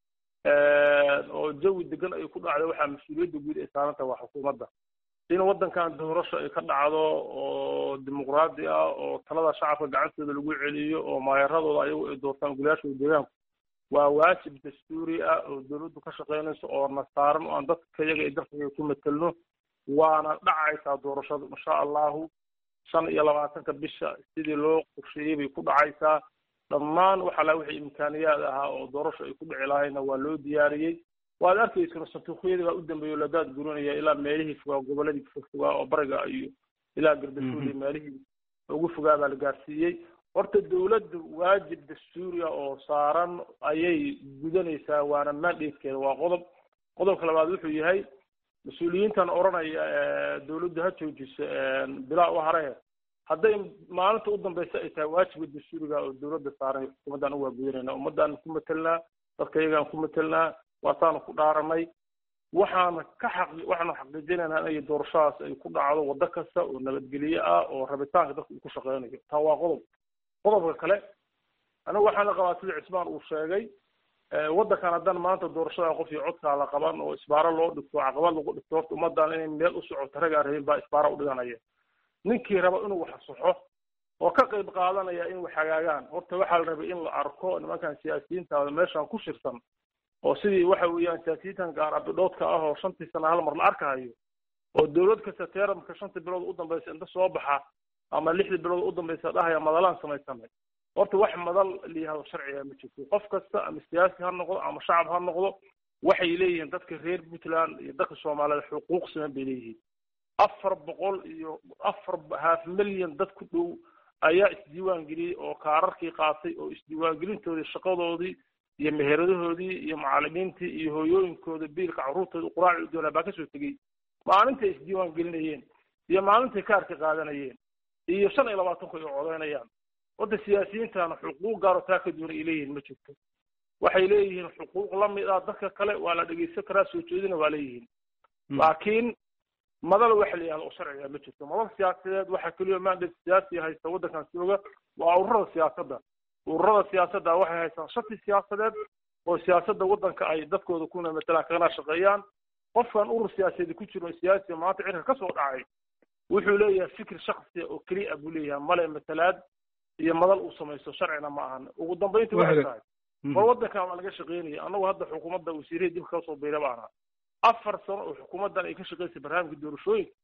oo jawi degan ay ku dhacdo waxaa mas-uuliyadda guud ay saaran tahay waa xukuumadda in waddankan doorasho ay ka dhacdo oo dimuqraadi ah oo talada shacabka gacantooda lagu celiyo oo maayaradooda ayagu ay doortaan golayaashooda deegaanku waa waajib dastuuri ah oo dawladdu ka shaqaynayso oo na saaran oo aan dadka iyaga ay dalkaga ku matelno waana dhacaysaa doorashadu insha allahu shan iyo labaatanka bisha sidii loo qorsheeyey bay ku dhacaysaa dhammaan waxa la wixii imkaaniyaad ahaa oo doorasho ay ku dhici lahayna waa loo diyaariyey waad arkaysana santuuqyada baa u dambeeyo ladaad guranaya ilaa meelihii fogaa goboladii fogaa oo bariga iyo ilaa gardafuuli meelihii ugu fogaa baa la gaarsiiyey horta dawladdu waajib dastuuri ah oo saaran ayay gudanaysaa waana mandatekeeda waa qodob qodobka labaad wuxuu yahay mas-uuliyiintan odhanaya dawladdu ha joojiso bilaa u hare hadday maalinta u dambeysa ay tahay waajibka dastuuriga oo dawladda saaran xukuumaddan uwaa gudanayna ummaddaan ku matelnaa dadka iyagaan ku matelnaa waasaanu ku dhaaranay waxaana ka xaqi waxaanu xaqiijinaynaa inay doorashadaas ay ku dhacdo waddo kasta oo nabadgelye ah oo rabitaanka dadka uu ku shaqeynayo taa waa qodob qodobka kale anigu waxaana qabaa sida cismaan uu sheegay waddankan haddana maanta doorashada qof iyo codkaa la qaban oo isbaaro loo dhigto caqabad lagu dhigto horta ummaddan inay meel u socoto ragaa rabin baa isbaaro u dhiganaya ninkii raba inuu wax saxo oo ka qayb qaadanaya in wax hagaagaan horta waxaa la rabay in la arko nimankan siyaasiyiinta meeshan ku shirsan oo sidii waxa weeyaan siyaasiyiintan gaar abidhoodka ah oo shantii sana hal mar la arkahayo oo dawlad kasta teeramka shanta bilood u dambaysa inta soo baxa ama lixdii bilood u dambaysa dhahaya madalaan samaysanay horta wax madal liyahado sharciga ma jirto qof kasta ama siyaasi ha noqdo ama shacab ha noqdo waxay leeyihiin dadka reer puntland iyo dadka soomaalida xuquuq siman bay leeyihiin afar boqol iyo afar half milyan dad ku dhow ayaa isdiiwaan geliyey oo kaararkii qaatay oo isdiiwaangelintoodii shaqadoodii iyo meheradahoodii iyo macallimiintii iyo hooyooyinkooda biilka carruurtooda quraaci u doonaa baa kasoo tegey maalintay isdiiwaan gelinayeen iyo maalintay kaarka qaadanayeen iyo shan iyo labaatanku ay codeynayaan wadda siyaasiyiintana xuquuq gaaro taa ka duwan ay leeyihiin ma jirto waxay leeyihiin xuquuq la mid ah dadka kale waa la dhegeysan karaa soo jeedina waa leeyihiin laakiin madal waxa la yihahdo oo sharciga ma jirto madal siyaasadeed waxaa keliya mandate siyaasi haysta waddankan jooga waa ururada siyaasadda ururada siyaasadda waxay haystaan shati siyaasadeed oo siyaasadda waddanka ay dadkooda kuna matalaan kagana shaqeeyaan qofkan urur siyaasadeed ku jiro siyaasi maanta cirka ka soo dhacay wuxuu leeyahay fikir shakhsi oo keliya buu leeyahay male matalaad iyo madal uu samaysto sharcina ma ahan ugu dambeyntii waxay tahay war waddankan waa laga shaqeynaya annagu hadda xukuumadda wasiirada dib kasoo biira baana afar sano oo xukuumaddan ay ka shaqeysay barnaamijka doorashooyinka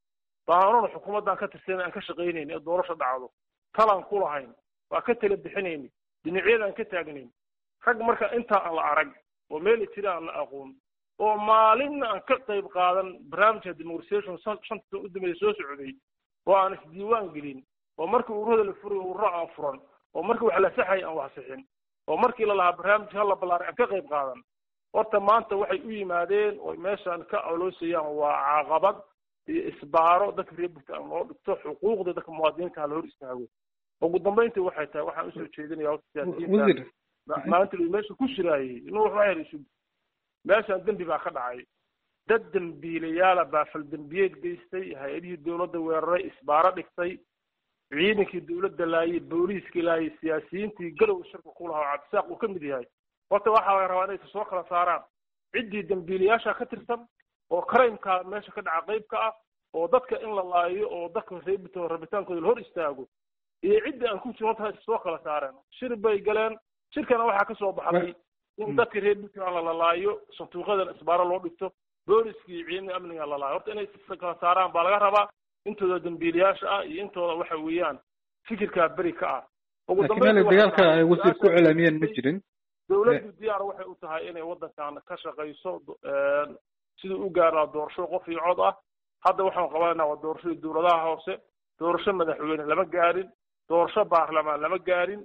baanona xukuumaddan ka tirsan aan ka shaqaynayn ee doorasho dhacdo talaan ku lahayn waa ka tala bixinayn dhinacyadaan ka taagnayn rag marka inta aan la arag oo meel jira aan la aqoon oo maalinna aan ka qayb qaadan barnaamijka demonstration shanta u dambeeyay soo socday oo aan isdiiwaan gelin oo markii ururada la furay ururo aan furan oo markii wax la saxay aan wax saxin oo markii la lahaa barnaamijka hal la ballaaray aan ka qayb qaadan horta maanta waxay u yimaadeen oo meeshaan ka coloosayaan waa caqabad iyo isbaaro dadka reer Puntland loo dhigto xuquuqda dadka muwaadiniinta la hor istaago ugu dambeyntii waxay tahay waxaan usoo jeedinayaa siyaasiyiinta maanta meesha ku shiraayay inuu wax waxay meeshaan dambi baa ka dhacay dad dambiilayaal baa fal dambiyeed geystay hay'adihii dawladda weeraray isbaaro dhigtay ciidankii dawladda laayay booliiska laayay siyaasiyiintii galow shirka ku lahaa cabdisaaq uu ka mid yahay horta waxaa la rabaa inay soo kala saaraan ciddii dambiilayaasha ka tirsan oo karaymka meesha ka dhaca qaybka ah oo dadka in la laayo oo dadka reebito rabitaankooda la hor istaago iyo ciddii aan ku jiro tahay soo kala saareen shir bay galeen shirkana waxaa ka soo baxday in dadka reer Puntland la laayo santuuqadan isbaaro loo dhigto booliskii ciidanka amniga la laayo horta inay kala saaraan baa laga rabaa intooda dambiilayaasha ah iyo intooda waxa weeyaan fikirka bari ka ah ugu dambeyn dagaalka ay wasiir ku cilaamiyeen ma jirin dawladdu diyaar waxay u tahay inay wadankan ka shaqeyso sidii u gaaraa doorasho qof iyo cod ah hadda waxaan qabanaynaa waa doorashada dawladaha hoose doorasho madaxweyne lama gaarin doorasho baarlamaan lama gaarin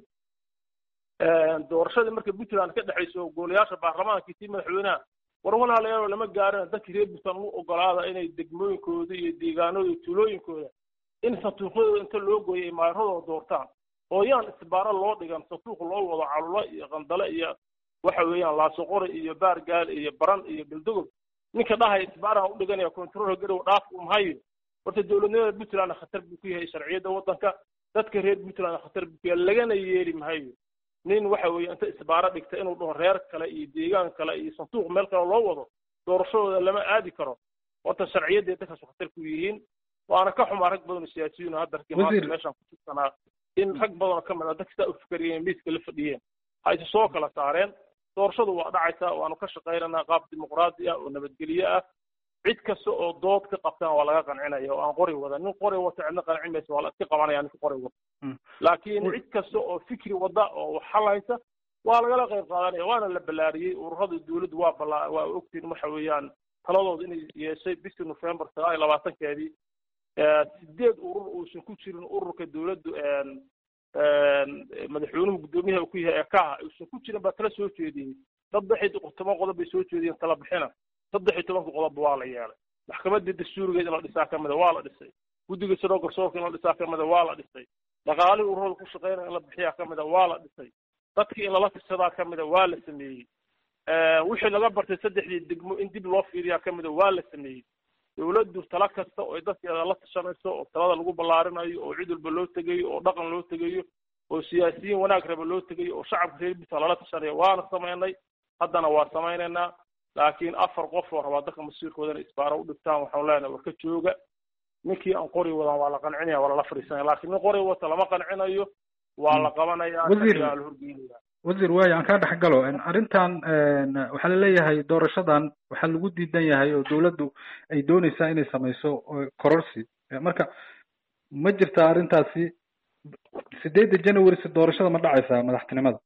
doorashada marka Puntland ka dhaxayso golayaasha baarlamaanka iyo madaxweynaha war walaalayaal lama gaarin dadka reer Puntland u ogolaada inay degmooyinkooda iyo deegaanadooda iyo tuulooyinkooda in santuuqyada inta loo gooyay maaradooda doortaan oo yaan isbaaro loo dhigan santuuq loo wado calulo iyo qandale iyo waxa weeyaan laasoqore iyo baargaal iyo baran iyo bildogob ninka dhahay isbaaraha u dhiganaya control garow dhaaf u mahayo horta dawladnimada Puntland khatar buu ku yahay sharciyada wadanka dadka reer Puntland khatar buu ku yahay lagana yeeli mahayo nin waxa weeye inta isbaaro dhigta inuu dhaho reer kale iyo deegaan kale iyo santuuq meel kale loo wado doorashadooda lama aadi karo horta sharciyada dadka khatar ku yihiin waana ka xumaa rag badan siyaasiyiin hadda markii meeshan ku jirsanaa in rag badan ka mid ah dadka u fikirayeen miiska la fadhiyeen hay soo kala saareen doorashadu waa dhacaysaa waanu ka shaqeynaa qaab dimuqraadi ah oo nabadgelyo ah cid kasta oo dood ka qabtaan waa laga qancinaya oo aan qori wada nin qori wata cidna qancin mayso waa la iska qabanaya nin qori wada laakiin cid kasta oo fikri wada oo xalaysa waa laga qayb qaadanaya waana la balaariyay ururada dawladdu waa balaa waa ogtiin waxa weeyaan taladooda inay yeeshay bishii November sagaal iyo labaatan-keedii sideed urur oo soo ku jirin ururka dawladdu een madaxweynuhu gudoomiyaha ku yahay ka soo ku jirin ba tala soo jeediyay saddex iyo toban qodob bay soo jeediyeen tala bixina saddex iyo toban qodob waa la yeelay maxkamadda dastuuriga in la dhisaa kamida waa la dhisay guddiga soo garsoorka in la dhisaa kamida waa la dhisay dhaqaale ururada ku shaqeynaya in la bixiyaa kamida waa la dhisay dadkii in lala tirsadaa kamida waa la sameeyey wixii laga bartay saddexdii degmo in dib loo fiiriyaa kamida waa la sameeyey dawladdu tala kasta oo dadkeeda la tashanayso oo talada lagu ballaarinayo oo cid walba loo tegayo oo dhaqan loo tegayo oo siyaasiyiin wanaag raba loo tegayo oo shacabka reer Puntland lala tashanayo waana sameynay haddana waa sameynaynaa laakiin afar qof oo raba dadka masiirkooda isbaaro u dhigtaan waxaan leenahay war ka jooga ninkii aan qori wadan waa la qancinaya waa la fariisanaya laakiin nin qori wata lama qancinayo waa la qabanayaa ayaa la horgeynaya wasiir waay aan ka dhaxgalo arrintan waxaa la leeyahay doorashadan waxaa lagu diidan yahay oo dawladdu ay doonaysaa inay samayso kororsi marka ma jirta arrintaasi sideedda January si doorashada ma dhacaysaa madaxtinimada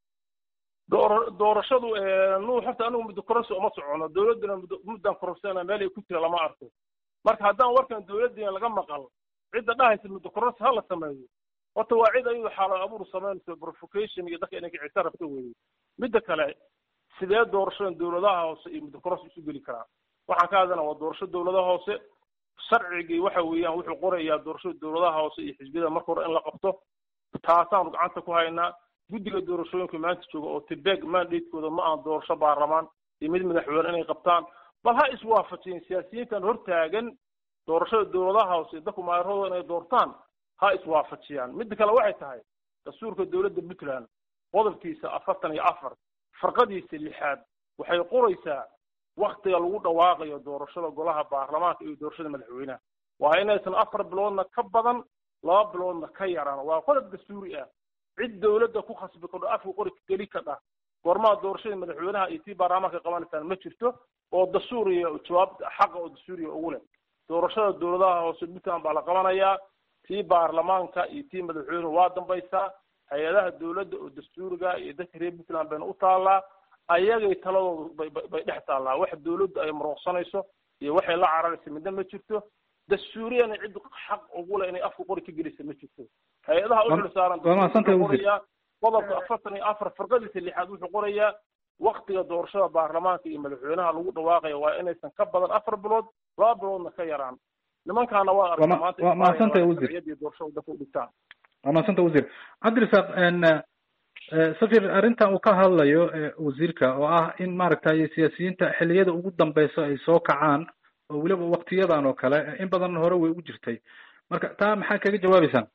doorashadu nuu horta anigu muddo kororsi uma socono dawladuna muddan kororsiina meel ay ku jira lama arko marka haddaan warkan dawladdiina laga maqal cidda dhahaysa muddo kororsi ha la sameeyo horta waa cid ayuu xaalad abuur sameynayso provocation iyo dadka inay kicisa rabto weeye midda kale sidee doorashada dawladaha hoose iyo muddo kororsi isu geli karaa waxaan ka hadlana waa doorasho dawladaha hoose sharcigii waxa weeyaan wuxuu qorayaa doorashada dawladaha hoose iyo xisbiyada marka hore in la qabto taasaanu gacanta ku haynaa guddiga doorashooyinka maanta jooga oo tibeg mandatekooda ma aan doorasho baarlamaan iyo mid madaxweyne inay qabtaan bal ha iswaafajiyeen siyaasiyiintan hortaagan doorashada dawladaha hoose dadku maaradooda inay doortaan ha iswaafajiyaan midda kale waxay tahay dastuurka dawladda Puntland qodobkiisa afartan iyo afar farqadiisa lixaad waxay qoraysaa waqtiga lagu dhawaaqayo doorashada golaha baarlamaanka iyo doorashada madaxweynaha waa inaysan afar biloodna ka badan laba biloodna ka yaraan waa qodob dastuuri ah cid dawladda ku khasbi karo afku qori geli ka dhah gormaa doorashada madaxweynaha iyo tii baarlamaanka qabanaysan ma jirto oo dastuur iyo jawaab xaq oo dastuuri ugu leh doorashada dowladaha hoose puntland baa la qabanayaa tii baarlamaanka iyo tii madaxweynuhu waa dambaysaa hay-adaha dowladda oo dastuuriga iyo dadka reer puntland bayna u taallaa ayagay taladoodu bay bay dhex taallaa wax dowladdu ay marooqsanayso iyo waxay la cararaysa midna ma jirto dastuuriyana cid xaq ugu leh inay afka qori ka gelisa ma jirto hay-adaha u xil saaran qoraya qodobka afartan iyo afar farqadiisa lixaad wuxuu qorayaa waktiga doorashada baarlamaanka iyo madaxweynaha lagu dhawaaqaya waa inaysan ka badan afar bilood laba biloodna ka yaraan nimankaana waa arkaa maanta waa mahadsantay wasiir doorashada dadka u dhigtaan waa mahadsantay wasiir cabdirasaaq safir arrintan uu ka hadlayo wasiirka oo ah in maaragtay siyaasiyiinta xilliyada ugu dambeysa ay soo kacaan oo weliba waktiyadan oo kale in badan hore way u jirtay marka taa maxaa kaga jawaabeysaan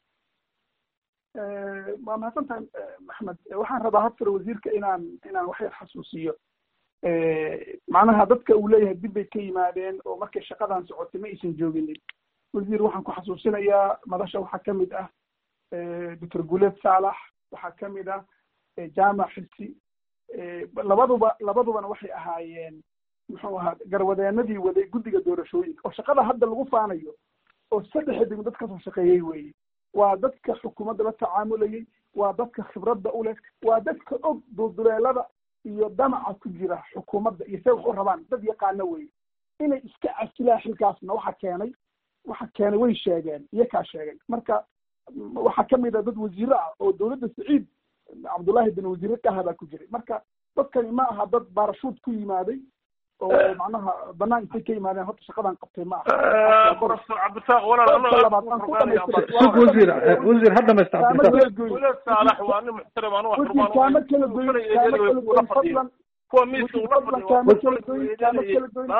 waa mahadsantahay maxmed waxaan rabaa habkale wasiirka inaan inaan wax yar xasuusiyo macnaha dadka uu leeyahay dib bay ka yimaadeen oo markay shaqadan socotay ma aysan jooginin wasiir waxaan ku xasuusinayaa madasha waxaa kamid ah doctor guleed saalax waxaa kamid ah jaamac xilsi labaduba labadubana waxay ahaayeen muxuu ahaa garwadeenadii waday guddiga doorashooyinka oo shaqada hadda lagu faanayo oo saddex degmo dad kasoo shaqeeyey weeye waa dadka xukuumadda la tacaamulayay waa dadka khibradda u leh waa dadka og dulduleelada iyo damaca ku jira xukuumadda iyo say wax u rabaan dad yaqaano weeye inay iska casilaan xilkaasna waxa keenay waxa keenay way sheegeen iyakaa sheegay marka waxaa kamid ah dad wasiiro ah oo dowladda saciid cabdullaahi bin wasiire kaha baa ku jiray marka dadkani ma aha dad baarashuud ku yimaaday oo macnaha banaan intay ka yimaadeen horta shaqadan qabtay ma aha professor cabdirasaaq walaal wasiir wasiir hadda ma guleed saalax waa nin muxtaram anu wax rumaan kaama kala goyn kaama kala goyn fadlan kuwa miiska ula fadhiyo kaama kala goyn kaama kala goyn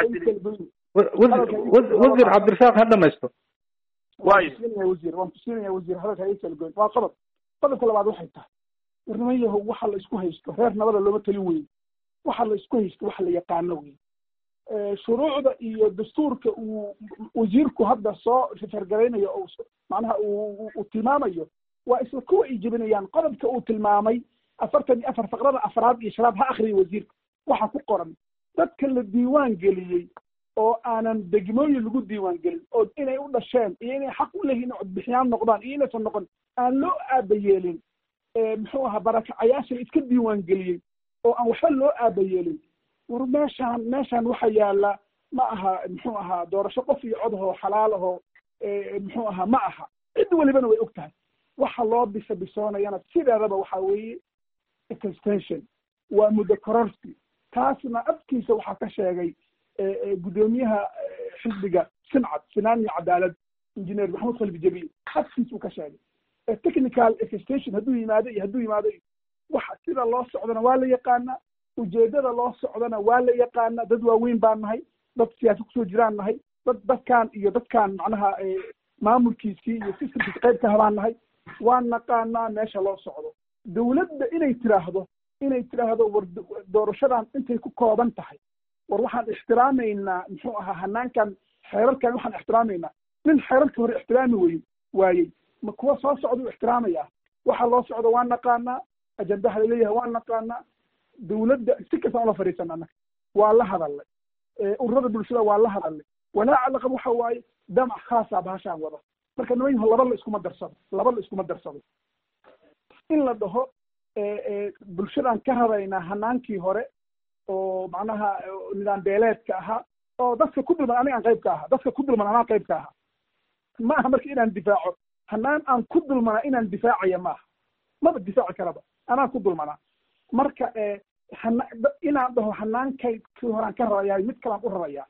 wasiir cabdirasaaq ha dhamaysto waayo wasiir waan kusiinaya wasiir hadalka ay kala goyn waa qodob qodobka labaad waxay tahay warniman yahow waxa la isku haysto reer nabada looma talin weyn waxa la isku haysto waxa la yaqaano wey shuruucda iyo dastuurka uu wasiirku hadda soo fargaraynayo oo macnaha uu uu tilmaamayo waa isla kuwa ay jebinayaan qodobka uu tilmaamay afartan iyo afar faqrada afraad iyo shanaad ha akhriya wasiirka waxa ku qoran dadka la diiwaan geliyey oo aanan degmooyin lagu diiwaan gelin oo inay u dhasheen iyo inay xaq u leeyihiin codbixiyaan noqdaan iyo inaysan noqon aan loo aabayeelin muxuu ahaa barakacayaasha la iska diiwaan geliyey oo aan waxba loo aabayeelin war meeshaan meeshaan waxa yaala ma aha muxuu ahaa doorasho qof iyo cod ahoo xalaal ahoo muxuu ahaa ma aha cid walibana way og tahay waxa loo bisa bisoonayana sideedaba waxa weeye extension waa muddo kororsi taasna afkiisa waxaa ka sheegay gudoomiyaha xisbiga sincad sinaan iyo cadaalad engineer maxamed khalif jabiil afkiisa uu ka sheegay technical extension hadduu yimaado iyo hadduu yimaado waxa sida loo socdana waa la yaqaanaa ujeedada loo socdana waa la yaqaanaa dad waaweyn baan nahay dad siyaasi kusoo jiraan nahay dad dadkaan iyo dadkaan macnaha maamulkiisii iyo systemkiisa qayb ka habaan nahay waan naqaanaa meesha loo socdo dowladda inay tiraahdo inay tiraahdo war doorashadan intay ku kooban tahay war waxaan ixtiraamaynaa muxuu ahaa hanaankan xeerarkan waxaan ixtiraamaynaa nin xeerarka hore ixtiraami wey waayey ma kuwa soo socda u ixtiraamaya waxa loo socdo waan naqaanaa ajandaha laleeyahay waan naqaanaa dowladda si kastaan ula fadhiisana annaga waa la hadalnay ururada bulshada waa la hadalnay walaaca laqab waxa waaye damac khaasa bahashaan wada marka niman yaho laba la iskuma darsado laba la iskuma darsado in la dhaho bulshadaan ka rabaynaa hanaankii hore oo macnaha nidaam beeleedka ahaa oo dadka ku dulman aniga aan qayb ka ahaa dadka ku dulman anaa qayb ka ahaa ma aha marka inaan difaaco hanaan aan ku dulmanaa inaan difaacaya maaha maba difaaci karaba anaa ku dulmanaa marka hana inaan dhaho hanaankay kii horaan ka rabayahay mid kalaan u rabayaa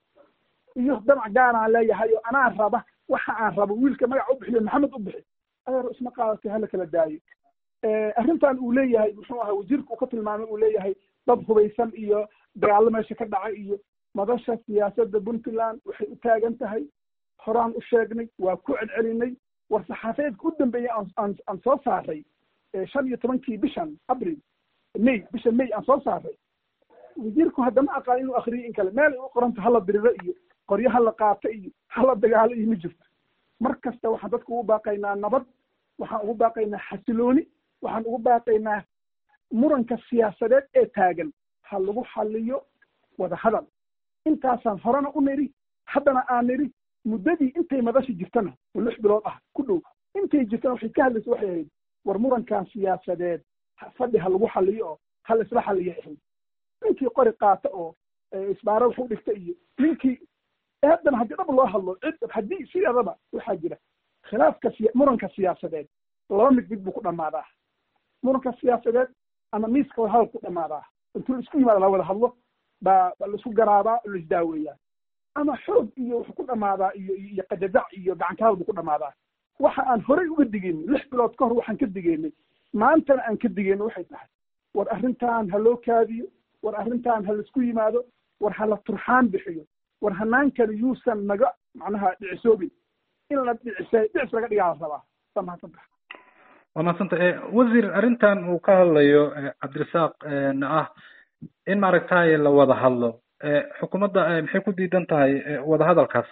iyo damac gaaraan leeyahay oo anaa raba waxa aan rabo wiilka magaca u bixiyo maxamed u bixi adeer isma qaadatay hala kala daayo arrintan uu leeyahay muxuu ahaa wasiirka uu ka tilmaamay uu leeyahay dad hubaysan iyo dagaallo meesha ka dhacay iyo madasha siyaasadda puntland waxay u taagan tahay horaan u sheegnay waa ku celcelinay war saxaafeedka u dambeeyay aan aan soo saaray shan iyo tobankii bishan abril may bisha may aan soo saaray wasiirku haddama aqaan inuu akriyo in kale meel ay u qoranta hala diriro iyo qoryo hala qaato iyo hala dagaalo iyo ma jirto mar kasta waxaan dadka ugu baaqaynaa nabad waxaan ugu baaqaynaa xasilooni waxaan ugu baaqaynaa muranka siyaasadeed ee taagan ha lagu xaliyo wada hadal intaasaan horena u niri haddana aan nidhi muddadii intay madashi jirtana oo lix bilood ah ku dhow intay jirtana waxay ka hadlaysa waxay ahayd war murankan siyaasadeed fadhi ha lagu xaliyo oo ha la isla xaliyo ahayd ninkii qori qaata oo isbaaro wax u dhigta iyo ninkii haddana haddii dhab loo hadlo cid haddii sideedaba waxaa jira khilaafka muranka siyaasadeed laba mid mid buu ku dhammaadaa muranka siyaasadeed ama miiska wada hadal ku dhammaadaa intuu la isku yimaada la wada hadlo baa la isku garaabaa la isdaaweeyaa ama xoog iyo wuxuu ku dhammaadaa iyo iyo qadadac iyo gacanka hadal buu ku dhammaadaa waxa aan horey uga digeynay lix bilood ka hor waxaan ka digeynay maantana aan ka digeynay waxay tahay war arrintan ha loo kaadiyo war arrintan ha laisku yimaado war ha la turxaan bixiyo war hanaankani yuusan naga macnaha dhicisoobin in la dhicisay dhicis laga dhigaa la rabaa waa mahadsantaha waa mahadsantaha wasiir arrintan uu ka hadlayo cabdirasaaq na ah in maaragtay la wada hadlo xukuumadda maxay ku diidan tahay wada hadalkaas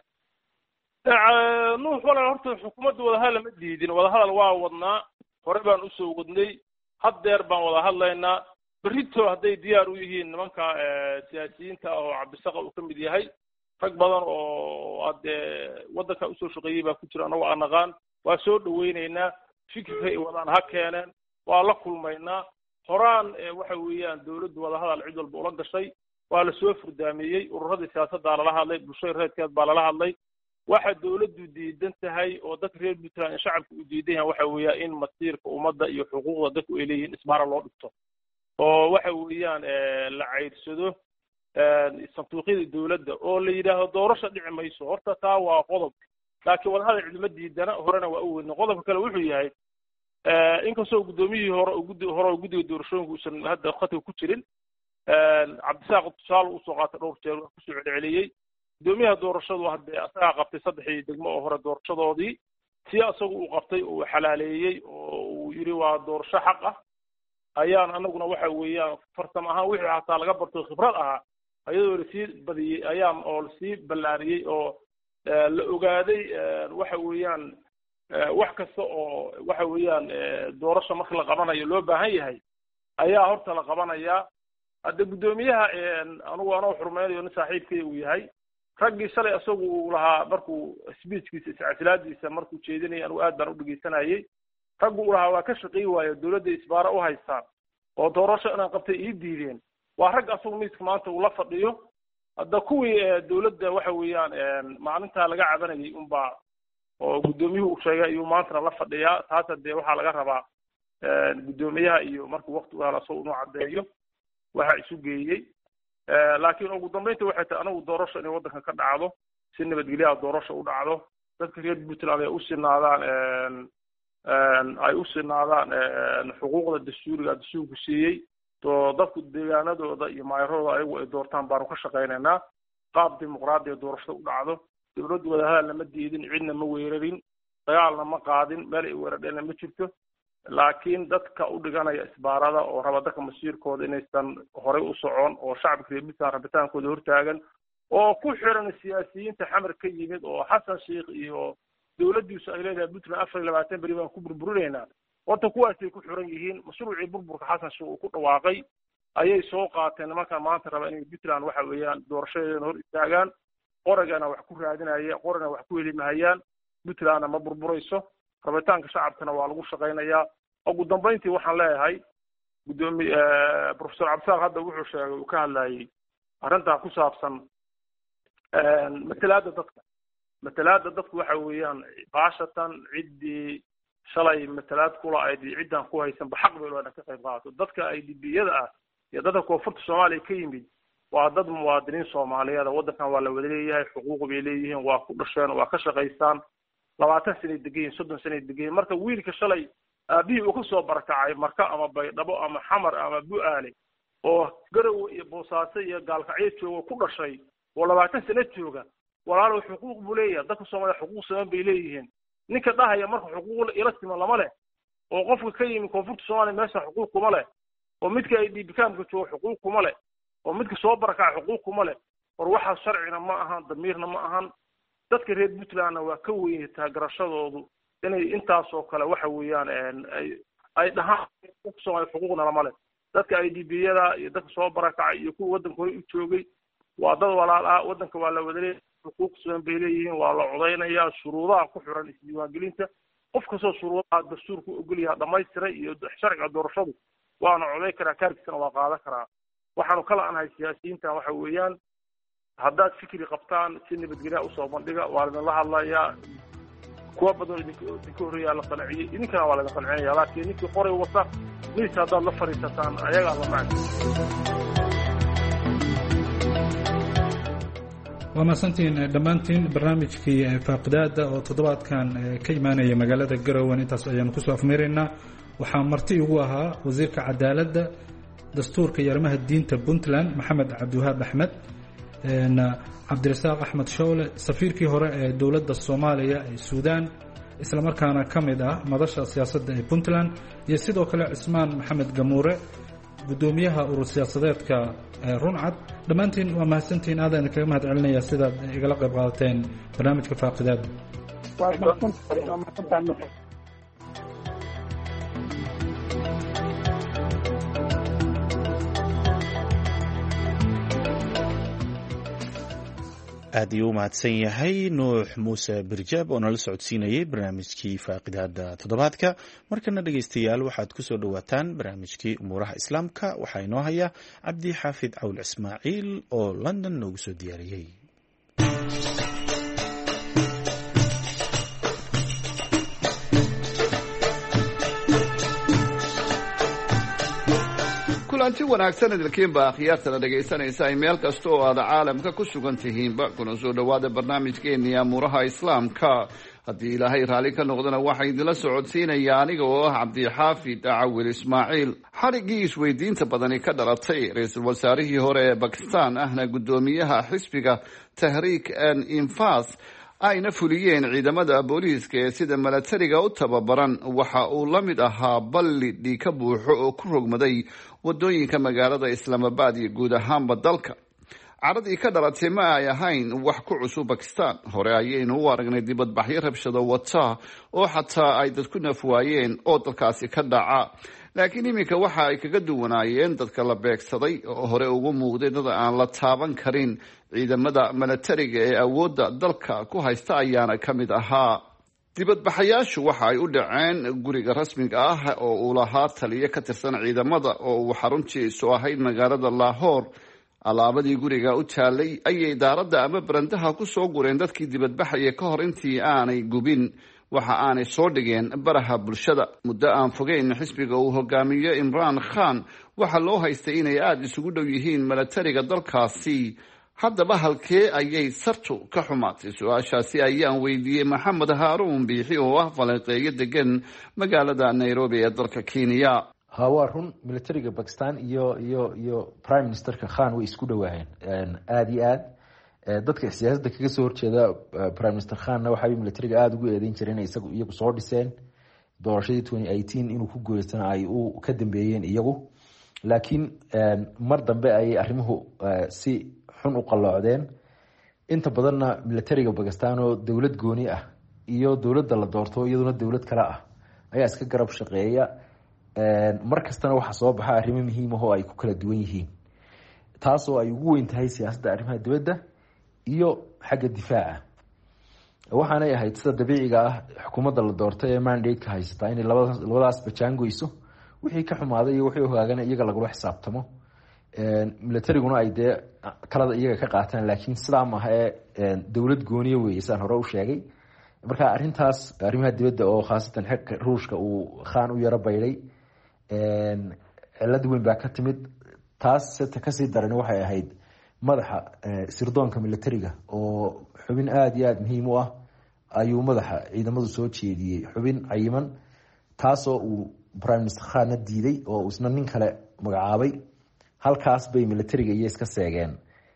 nuux walaal horta xukuumadda wadahadal ma diidin wadahadal waa wadnaa hore baan usoo wadnay haddeer baan wada hadlaynaa berrito hadday diyaar u yihiin nimanka siyaasiyiinta ah oo cabdisaqa uu ka mid yahay rag badan oo hadee waddanka usoo shaqeeyey baa ku jira annago aan naqaan waa soo dhawaynaynaa fikirka ay wadaan ha keeneen waa la kulmaynaa horaan waxa weeyaan dawladdu wadahadal cid walba ula gashay waa la soo furdaameeyey ururadii siyaasaddaa lala hadlay bulshada reerkeed baa lala hadlay waxa dawladdu diidan tahay oo dadka reer puntland ee shacabka u diidan yahay waxa weeyaa in masiirka ummadda iyo xuquuqda dadku ay leeyihiin isbaara loo dhigto oo waxa weeyaan la cayrsado sanduuqyada dawladda oo la yidhaahdo doorasho dhici mayso horta taa waa qodob laakiin wadahadal cidima diidana horena waa u weydna qodobka kale wuxuu yahay inkastoo guddoomiyihii hore oo guddi hore oo guddiga doorashooyinka uusan hadda khadka ku jirin cabdisaaq tusaale usoo qaatay dhowr jeer waa kusoo celceliyey guddoomiyaha doorashadu haddee asagaa qabtay saddexdii degmo oo hore doorashadoodii si isagu uu qabtay uu xalaaleeyey oo uu yidhi waa doorasho xaq ah ayaan anaguna waxa weeyaan farsamo ahaan wixii hataa laga barto khibrad ahaa ayadoo lasii badiyey ayaan oo lasii ballaariyey oo la ogaaday waxa weeyaan wax kasta oo waxa weeyaan doorasho marka la qabanayo loo baahan yahay ayaa horta la qabanayaa hadda guddoomiyaha anugu anoo xurmeynayo nin saaxiibkay uu yahay raggii shalay isagu uu lahaa markuu speechkiisa iscasilaadiisa markuu jeedinayay anugu aad baan u dhegeysanayay raggu uu lahaa waa ka shaqeey waayo dawladda isbaara u haystaan oo doorasho inaan qabtay ii diideen waa rag asagu miiska maanta uu la fadhiyo hadda kuwii dawladda waxa weeyaan maalintaa laga cabanayay unbaa oo guddoomiyuhu uu sheegay ayuu maantana la fadhiyaa taas hadee waxaa laga rabaa guddoomiyaha iyo markuu wakti u helo isagu inuu caddeeyo waxa isu geeyey laakiin ugu dambeynta waxay tahay anagu doorasho inay waddanka ka dhacdo si nabadgelyaha doorasho u dhacdo dadka reer puntland ay u sinaadaan ay u sinaadaan xuquuqda dastuuriga dastuurku siiyey oo dadku deegaanadooda iyo maayaradooda ayagu ay doortaan baanu ka shaqaynaynaa qaab dimuqraadiya doorashada u dhacdo dawladdu wadahadalna ma diidin cidna ma weerarin dagaalna ma qaadin meel ay weerardheena ma jirto laakiin dadka u dhiganaya isbaarada oo raba dadka masiirkooda inaysan horey u socon oo shacabka reer puntland rabitaankooda hortaagan oo ku xiran siyaasiyiinta xamar ka yimid oo xasan sheikh iyo dawladdiisu ay leedahay puntland afar iyo labaatan beri baan ku burburinaynaa horta kuwaasay ku xiran yihiin mashruucii burburka xasan sheikh uu ku dhawaaqay ayay soo qaateen nimanka maanta raba inay puntland waxa weeyaan doorashadeedana hor istaagaan qoragana wax ku raadinaya qorana wax ku heli mahayaan puntlandna ma burburayso rabitaanka shacabkana waa lagu shaqaynayaa ugu dambeyntii waxaan leeyahay guddoomiye professor cabdisaaq hadda wuxuu sheegay uu ka hadlayay arrintaa ku saabsan matalaadda dadka matalaadda dadku waxa weeyaan baashatan ciddii shalay matalaad kula ayd ciddaan ku haysanba xaq bay loodan ka qayb qaato dadka ay dibiyada ah iyo dadka koonfurta soomaaliya ka yimid waa dad muwaadiniin soomaaliyeed waddankan waa la wada leeyahay xuquuq bay leeyihiin waa ku dhasheen waa ka shaqaystaan labaatan sanay degayiin soddon sanay degayiin marka wiilka shalay aabihii uu kasoo barakacay marka ama baydhabo ama xamar ama bu-aale oo garowe iyo boosaaso iyo gaalkacyo jooga ku dhashay oo labaatan sano jooga walaalow xuquuq buu leeyahay dadka soomaaliya xuquuq siman bay leeyihiin ninka dhahaya marka xuquuq ila siman lama leh oo qofka ka yimi koonfurta soomaaliya meesha xuquuq kuma leh oo midka ay dhiibikaamka jooga xuquuq kuma leh oo midka soo barakaca xuquuq kuma leh war waxaas sharcina ma ahan damiirna ma ahan dadka reer puntlandna waa ka weyn taageerashadoodu inay intaasoo kale waxa weeyaan ay ay dhahaan soomaaliya xuquuqna lama leh dadka ay dhibiyada iyo dadka soo barakacay iyo kuwa waddanka hore u joogay waa dad walaal ah waddanka waa la wada leeyahay xuquuq sugan bay leeyihiin waa la codaynayaa shuruudaha ku xiran isdiiwaangelinta qof kastoo shuruudaha dastuurku ogol yahay dhamaystiray iyo sharciga doorashadu waana coday karaa kaarkiisana waa qaadan karaa waxaanu kala anahay siyaasiyiintan waxa weeyaan haddaad fikri qabtaan si nabadgelya usoo bandhiga waa laidinla hadlayaa kuwa badan idinka horreeyaa la qanciyey idinkana waa laidin qancinaya laakiin ninkii qoray wata miiska haddaad la fadhiisataan ayagaa la macna waa mahadsantiin dhammaantiin barnaamijkii faaqidaada oo toddobaadkan ka imaanaya magaalada garowe intaas ayaanu kusoo afmeeraynaa waxaa marti ugu ahaa wasiirka cadaaladda dastuurka iyo arrimaha diinta puntland maxamed cabdiwahaab axmed cabdirasaaq axmed showle safiirkii hore ee dowladda soomaaliya ee suudaan islamarkaana ka mid ah madasha siyaasadda ee puntland iyo sidoo kale cismaan maxamed gamuure gudoomiyaha urur siyaasadeedka runcad dhammaantiin waa mahadsantiin aadaan idinkaga mahad celinaya sidaad igala qayb qaadateen barnaamijka faaqidaada aad ayuu u mahadsan yahay nuux muuse birjaab oo nala socodsiinayay barnaamijkii faaqidaada toddobaadka markana dhegaystayaal waxaad ku soo dhowaataan barnaamijkii umuuraha islaamka waxaa inoo haya cabdi xaafid cawl ismaaciil oo london noogu soo diyaariyey kulanti wanaagsan idinkiinba akhyaartana dhegaysanaysa ay meel kasta oo aad caalamka ku sugan tihiinba kuna soo dhowaada barnaamijkeennii amuuraha islaamka haddii ilaahay raalli ka noqdana waxaa idinla socodsiinaya aniga oo ah cabdixaafid cawil ismaaciil xadhiggii isweydiinta badani ka dhalatay ra-iisul wasaarihii hore ee bakistan ahna guddoomiyaha xisbiga tahriik an infas ayna fuliyeen ciidamada booliiska ee sida milatariga u tababaran waxa uu la mid ahaa balli dhiig ka buuxo oo ku rogmaday wadooyinka magaalada islaamabad iyo guud ahaanba dalka caradii ka dhalatay ma ay ahayn wax ku cusub bakistan hore ayaynu u aragnay dibadbaxyo rabshado wata oo xataa ay dadku nafwaayeen oo dalkaasi ka dhaca laakiin iminka waxa ay kaga duwanaayeen dadka la beegsaday oo hore ugu muuqday dad aan la taaban karin ciidamada milatariga ee awoodda dalka ku haysta ayaana ka mid ahaa dibadbaxayaashu waxa ay u dhaceen guriga rasmiga ah oo uu lahaa taliyo ka tirsan ciidamada oo uu xaruntiisu ahayd magaalada lahore alaabadii guriga u taalay ayay daaradda ama barandaha ku soo gureen dadkii dibadbaxaya ka hor intii aanay gubin waxa aanay soo dhigeen baraha bulshada muddo aan fogeyn xisbiga uu hogaamiyo imraan khan waxaa loo haystay inay aada isugu dhow yihiin milatariga dalkaasi haddaba halkee ayay sartu ka xumaatay su-aashaasi ayaan weydiiyey maxamed haaruun biixi oo ah falanqeeyo degan magaalada nairobi ee dalka kenya ha waa run militariga bakistan iyo iyo iyo prime ministerka khan way isku dhowaaheen aada iyo aad dadka siyaasadda kaga soo horjeeda prime minister khanna waxay militariga aada ugu eedeyn jireen isagu iyagu soo dhiseen doorashadii twenty eighteen inuu ku guuleystana ay u ka dambeeyeen iyagu laakiin mar dambe ayay arrimuhu si xun u qalloocdeen inta badanna militariga bakistan oo dowlad gooni ah iyo dowladda la doorto iyaduna dowlad kale ah ayaa iska garab shaqeeya mar kastana waxaa soo baxa arrimo muhiim ah oo ay ku kala duwan yihiin taasoo ay ugu weyn tahay siyaasadda arrimaha dibadda iyo xagga difaaca waxaanay ahayd sida dabiiciga ah xukuumadda la doortay ee mandate-ka haysataa inay labadaas labadaas bajaangoyso wixii ka xumaaday iyo wixii hogaagana iyaga lagula xisaabtamo militariguna ay dee talada iyaga ka qaataan laakiin sidaa maaha ee dowlad gooniya weeye saan hore u sheegay marka arrintaas arrimaha dibadda oo khaasatan xeqa ruushka uu khan u yaro baydhay cilad weyn baa ka timid taas seta kasii daran waxay ahayd madaxa sirdoonka militariga oo xubin aada iyo aada muhiim u ah ayuu madaxa ciidamadu soo jeediyey xubin cayiman taasoo uu prime minister khanna diiday oo isna nin kale magacaabay halkaas bay militariga iyo iska seegeen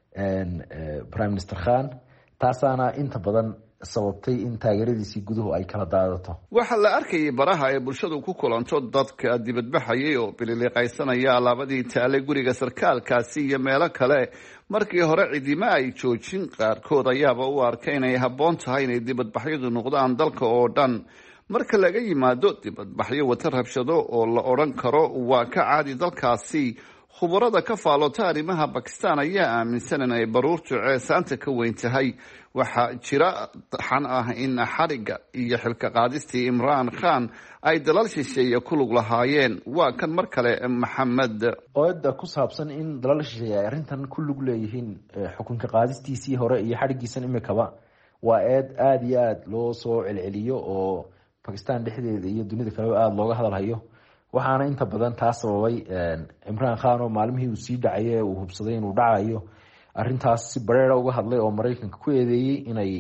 prime minister khan taasaana inta badan sababtay in taageeradiisii guduhu ay kala daadato waxaa la arkayay baraha ee bulshadu ku kulanto dadka dibadbaxayay oo bililiqaysanaya alaabadii taalay guriga sarkaalkaasi iyo meelo kale markii hore cidima ay joojin qaarkood ayaaba u arkay inay habboon tahay inay dibadbaxyadu noqdaan dalka oo dhan marka laga yimaado dibadbaxyo wata rabshado oo la odhan karo waa ka caadi dalkaasi khubarada ka faalota arrimaha bakistan ayaa aaminsan in ay baruurtu ceesaanta ka weyn tahay. waxaa jira xan ah in xariga iyo xilka qaadistii imraan khan ay dalal shisheeye ku lug lahaayeen. waa kan mar kale maxamed. ooda ku saabsan in dalal shisheeye ay arrintan ku lug leeyihiin xukunka qaadistiisii hore iyo xarigiisan imikaba waa eed aada iyo aada loo soo celceliyo oo bakistan dhexdeeda iyo dunida kaleba aada looga hadalhayo. waxaana inta badan taa sababay imraan khan oo maalmihii uu sii dhacay uu hubsaday inuu dhacayo arrintaas si bareera uga hadlay oo maraykanka ku eedeeyey inay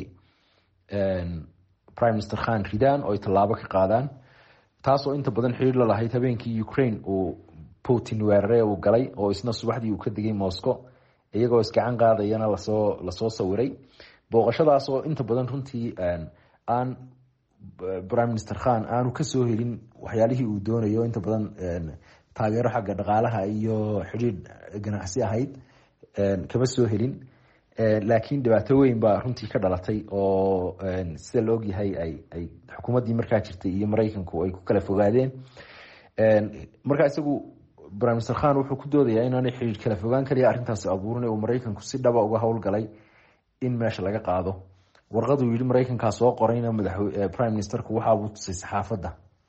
prime minister khan ridaan oo ay tallaabo ka qaadaan, taasoo inta badan xiriir la lahayd habeenkii Ukraine uu Putin weerare uu galay oo isna subaxdii uu ka degay Moscow iyagoo iskacan qaadayana lasoo lasoo sawiray. booqashadaas oo inta badan runtii aan prime minister khan aanu kasoo helin waxyaalihii uu doonayo, inta badan taageero xagga dhaqaalaha iyo xiriir ganacsi ahayd kama soo helin. laakiin dhibaato weyn baa runtii ka dhalatay oo sida la ogyahay ay ay xukuumaddii markaa jirtay iyo maraykanku ay ku kala fogaadeen. markaa isagu prime minister khan wuxuu ku doodayaa inaanay xiriir kala fogaan kaliya arrintaasi abuurin uu maraykanku si dhaba uga howlgalay in meesha laga qaado. warqaduu yidhi maraykankaa soo qorayna madaxwe prime ministerku waxaa buu tusay saxaafadda,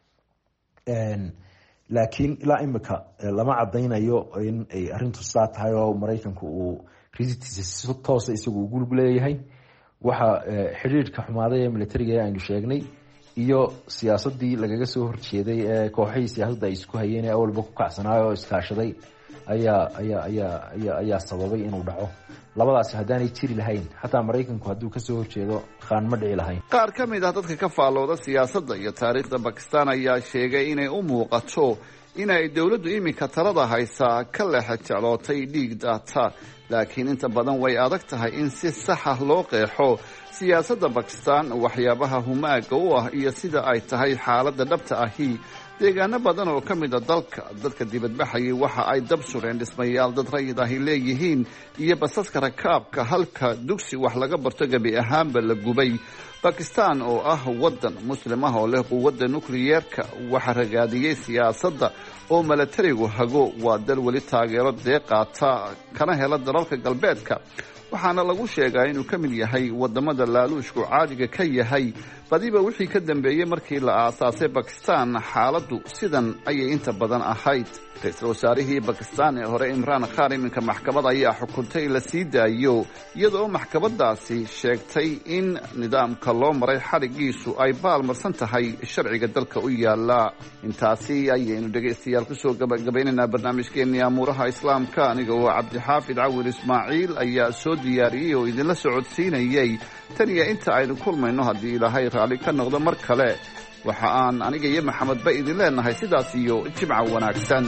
laakiin ilaa imika lama cadaynayo in ay arrintu saa tahay oo maraykanku uu riditiisa si toosa isagu ugu lug leeyahay. waxaa xiriirka xumaaday ee militariga aynu sheegnay iyo siyaasadii lagaga soo horjeeday ee kooxihii siyaasadda ay isku hayeen ee awalba ku kacsanaayo oo iskaashaday ayaa ayaa ayaa ayaa ayaa sababay inuu dhaco. labadaasi haddaanay jiri lahayn xataa maraykanku hadduu kasoo horjeedo khaan ma dhici lahayn. qaar ka mid ah dadka ka faallooda siyaasadda iyo taariikhda bakistan ayaa sheegay inay u muuqato inay dowladdu iminka talada haysaa ka leexa jeclootay dhiig daata, laakiin inta badan way adag tahay in si saxa loo qeexo siyaasadda bakistan, waxyaabaha humaaga u ah iyo sida ay tahay xaaladda dhabta ahi. deegaano badan oo ka mid a dalka dadka dibadbaxayay waxa ay dab sureen dhismayaal dad rayid ahi leeyihiin iyo basaska rakaabka, halka dugsi wax laga barto gebi ahaanba la gubay. bakistan oo ah wadan muslim ah oo leh quwadda nukliyeerka waxa ragaadiyey siyaasadda oo milatarigu hago. waa dal weli taageero deeqaata kana hela dalalka galbeedka, waxaana lagu sheegaa inuu ka mid yahay wadamada laaluushku caadiga ka yahay. badiba wixii ka dambeeyey markii la aasaasay bakistan xaaladdu sidan ayay inta badan ahayd. ra-iisul wasaarihii bakistan ee hore imraan khan iminka maxkamad ayaa xukuntay la sii daayo, iyadoo maxkamadaasi sheegtay in nidaamka loo maray xarigiisu ay baalmarsan tahay sharciga dalka u yaala. intaasi ayaynu dhegaystayaal kusoo gabagabaynaynaa barnaamijkeenii amuuraha islaamka. aniga oo cabdixaafid cawil ismaaciil ayaa soo diyaariyey oo idinla socodsiinayay. tan iyo inta aynu kulmayno haddii ilaahay raalli ka noqdo mar kale, waxa aan aniga iyo maxamedba idin leenahay sidaas iyo jimca wanaagsan.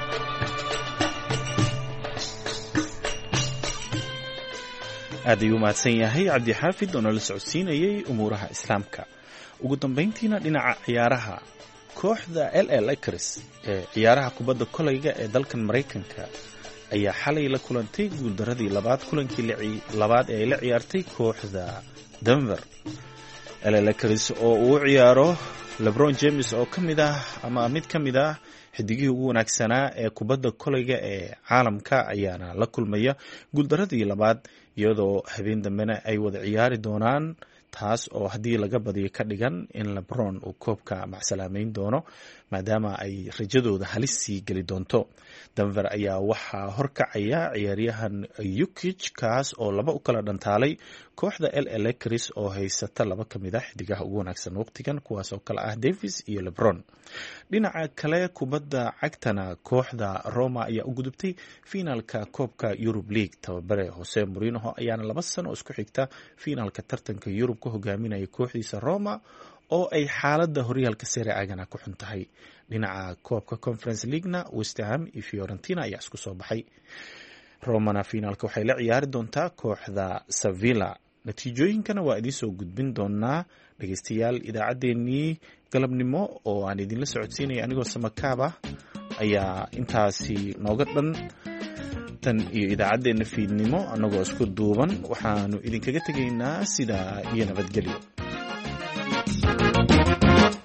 aad ayuu mahadsan yahay cabdixaafid oo nala socodsiinayay umuuraha islaamka. ugu dambayntiina dhinaca ciyaaraha, kooxda l l Lakers ee ciyaaraha kubadda kolayga ee dalkan Maraykanka ayaa xalay la kulantay guuldaradii labaad kulankii labaad ee ay la ciyaartay kooxda Denver. l l Lakers oo uu ciyaaro LeBron James oo ka mid ah ama mid ka mid ah xidigihii ugu wanaagsanaa ee kubadda kolayga ee caalamka ayaana la kulmaya guuldaradii labaad, iyadoo habeen dambena ay wada ciyaari doonaan, taas oo haddii laga badiyo ka dhigan in LeBron uu koobka macsalaameyn doono maadaama ay rajadooda halis sii geli doonto. Denver ayaa waxaa horkacaya ciyaaryahan Jokic kaas oo laba u kala dhantaalay kooxda l l Lakers oo haysata laba ka mid ah xidigaha ugu wanaagsan waqtigan, kuwaas oo kale ah Davis iyo LeBron. dhinaca kale kubadda cagtana kooxda Roma ayaa u gudubtay finaalka koobka Europe League. tababare Jose Mourinho ayaana laba sano isku xigta finaalka tartanka Yurub ka hogaaminaya kooxdiisa Roma oo ay xaaladda horyaalka Serie A-gana ku xun tahay. dhinaca koobka Conference League-na West Ham iyo Fiorentina ayaa isku soo baxay. Romana finaalka waxay la ciyaari doontaa kooxda Sevilla. natiijooyinkana waa idiin soo gudbin doonaa dhegaystayaal. idaacaddeenii galabnimo oo aan idinla socodsiinaya anigoo samakaaba ayaa intaasi nooga dhan. tan iyo idaacaddeenna fiidnimo annagoo isku duuban waxaanu idinkaga tegaynaa sidaa iyo nabadgelyo.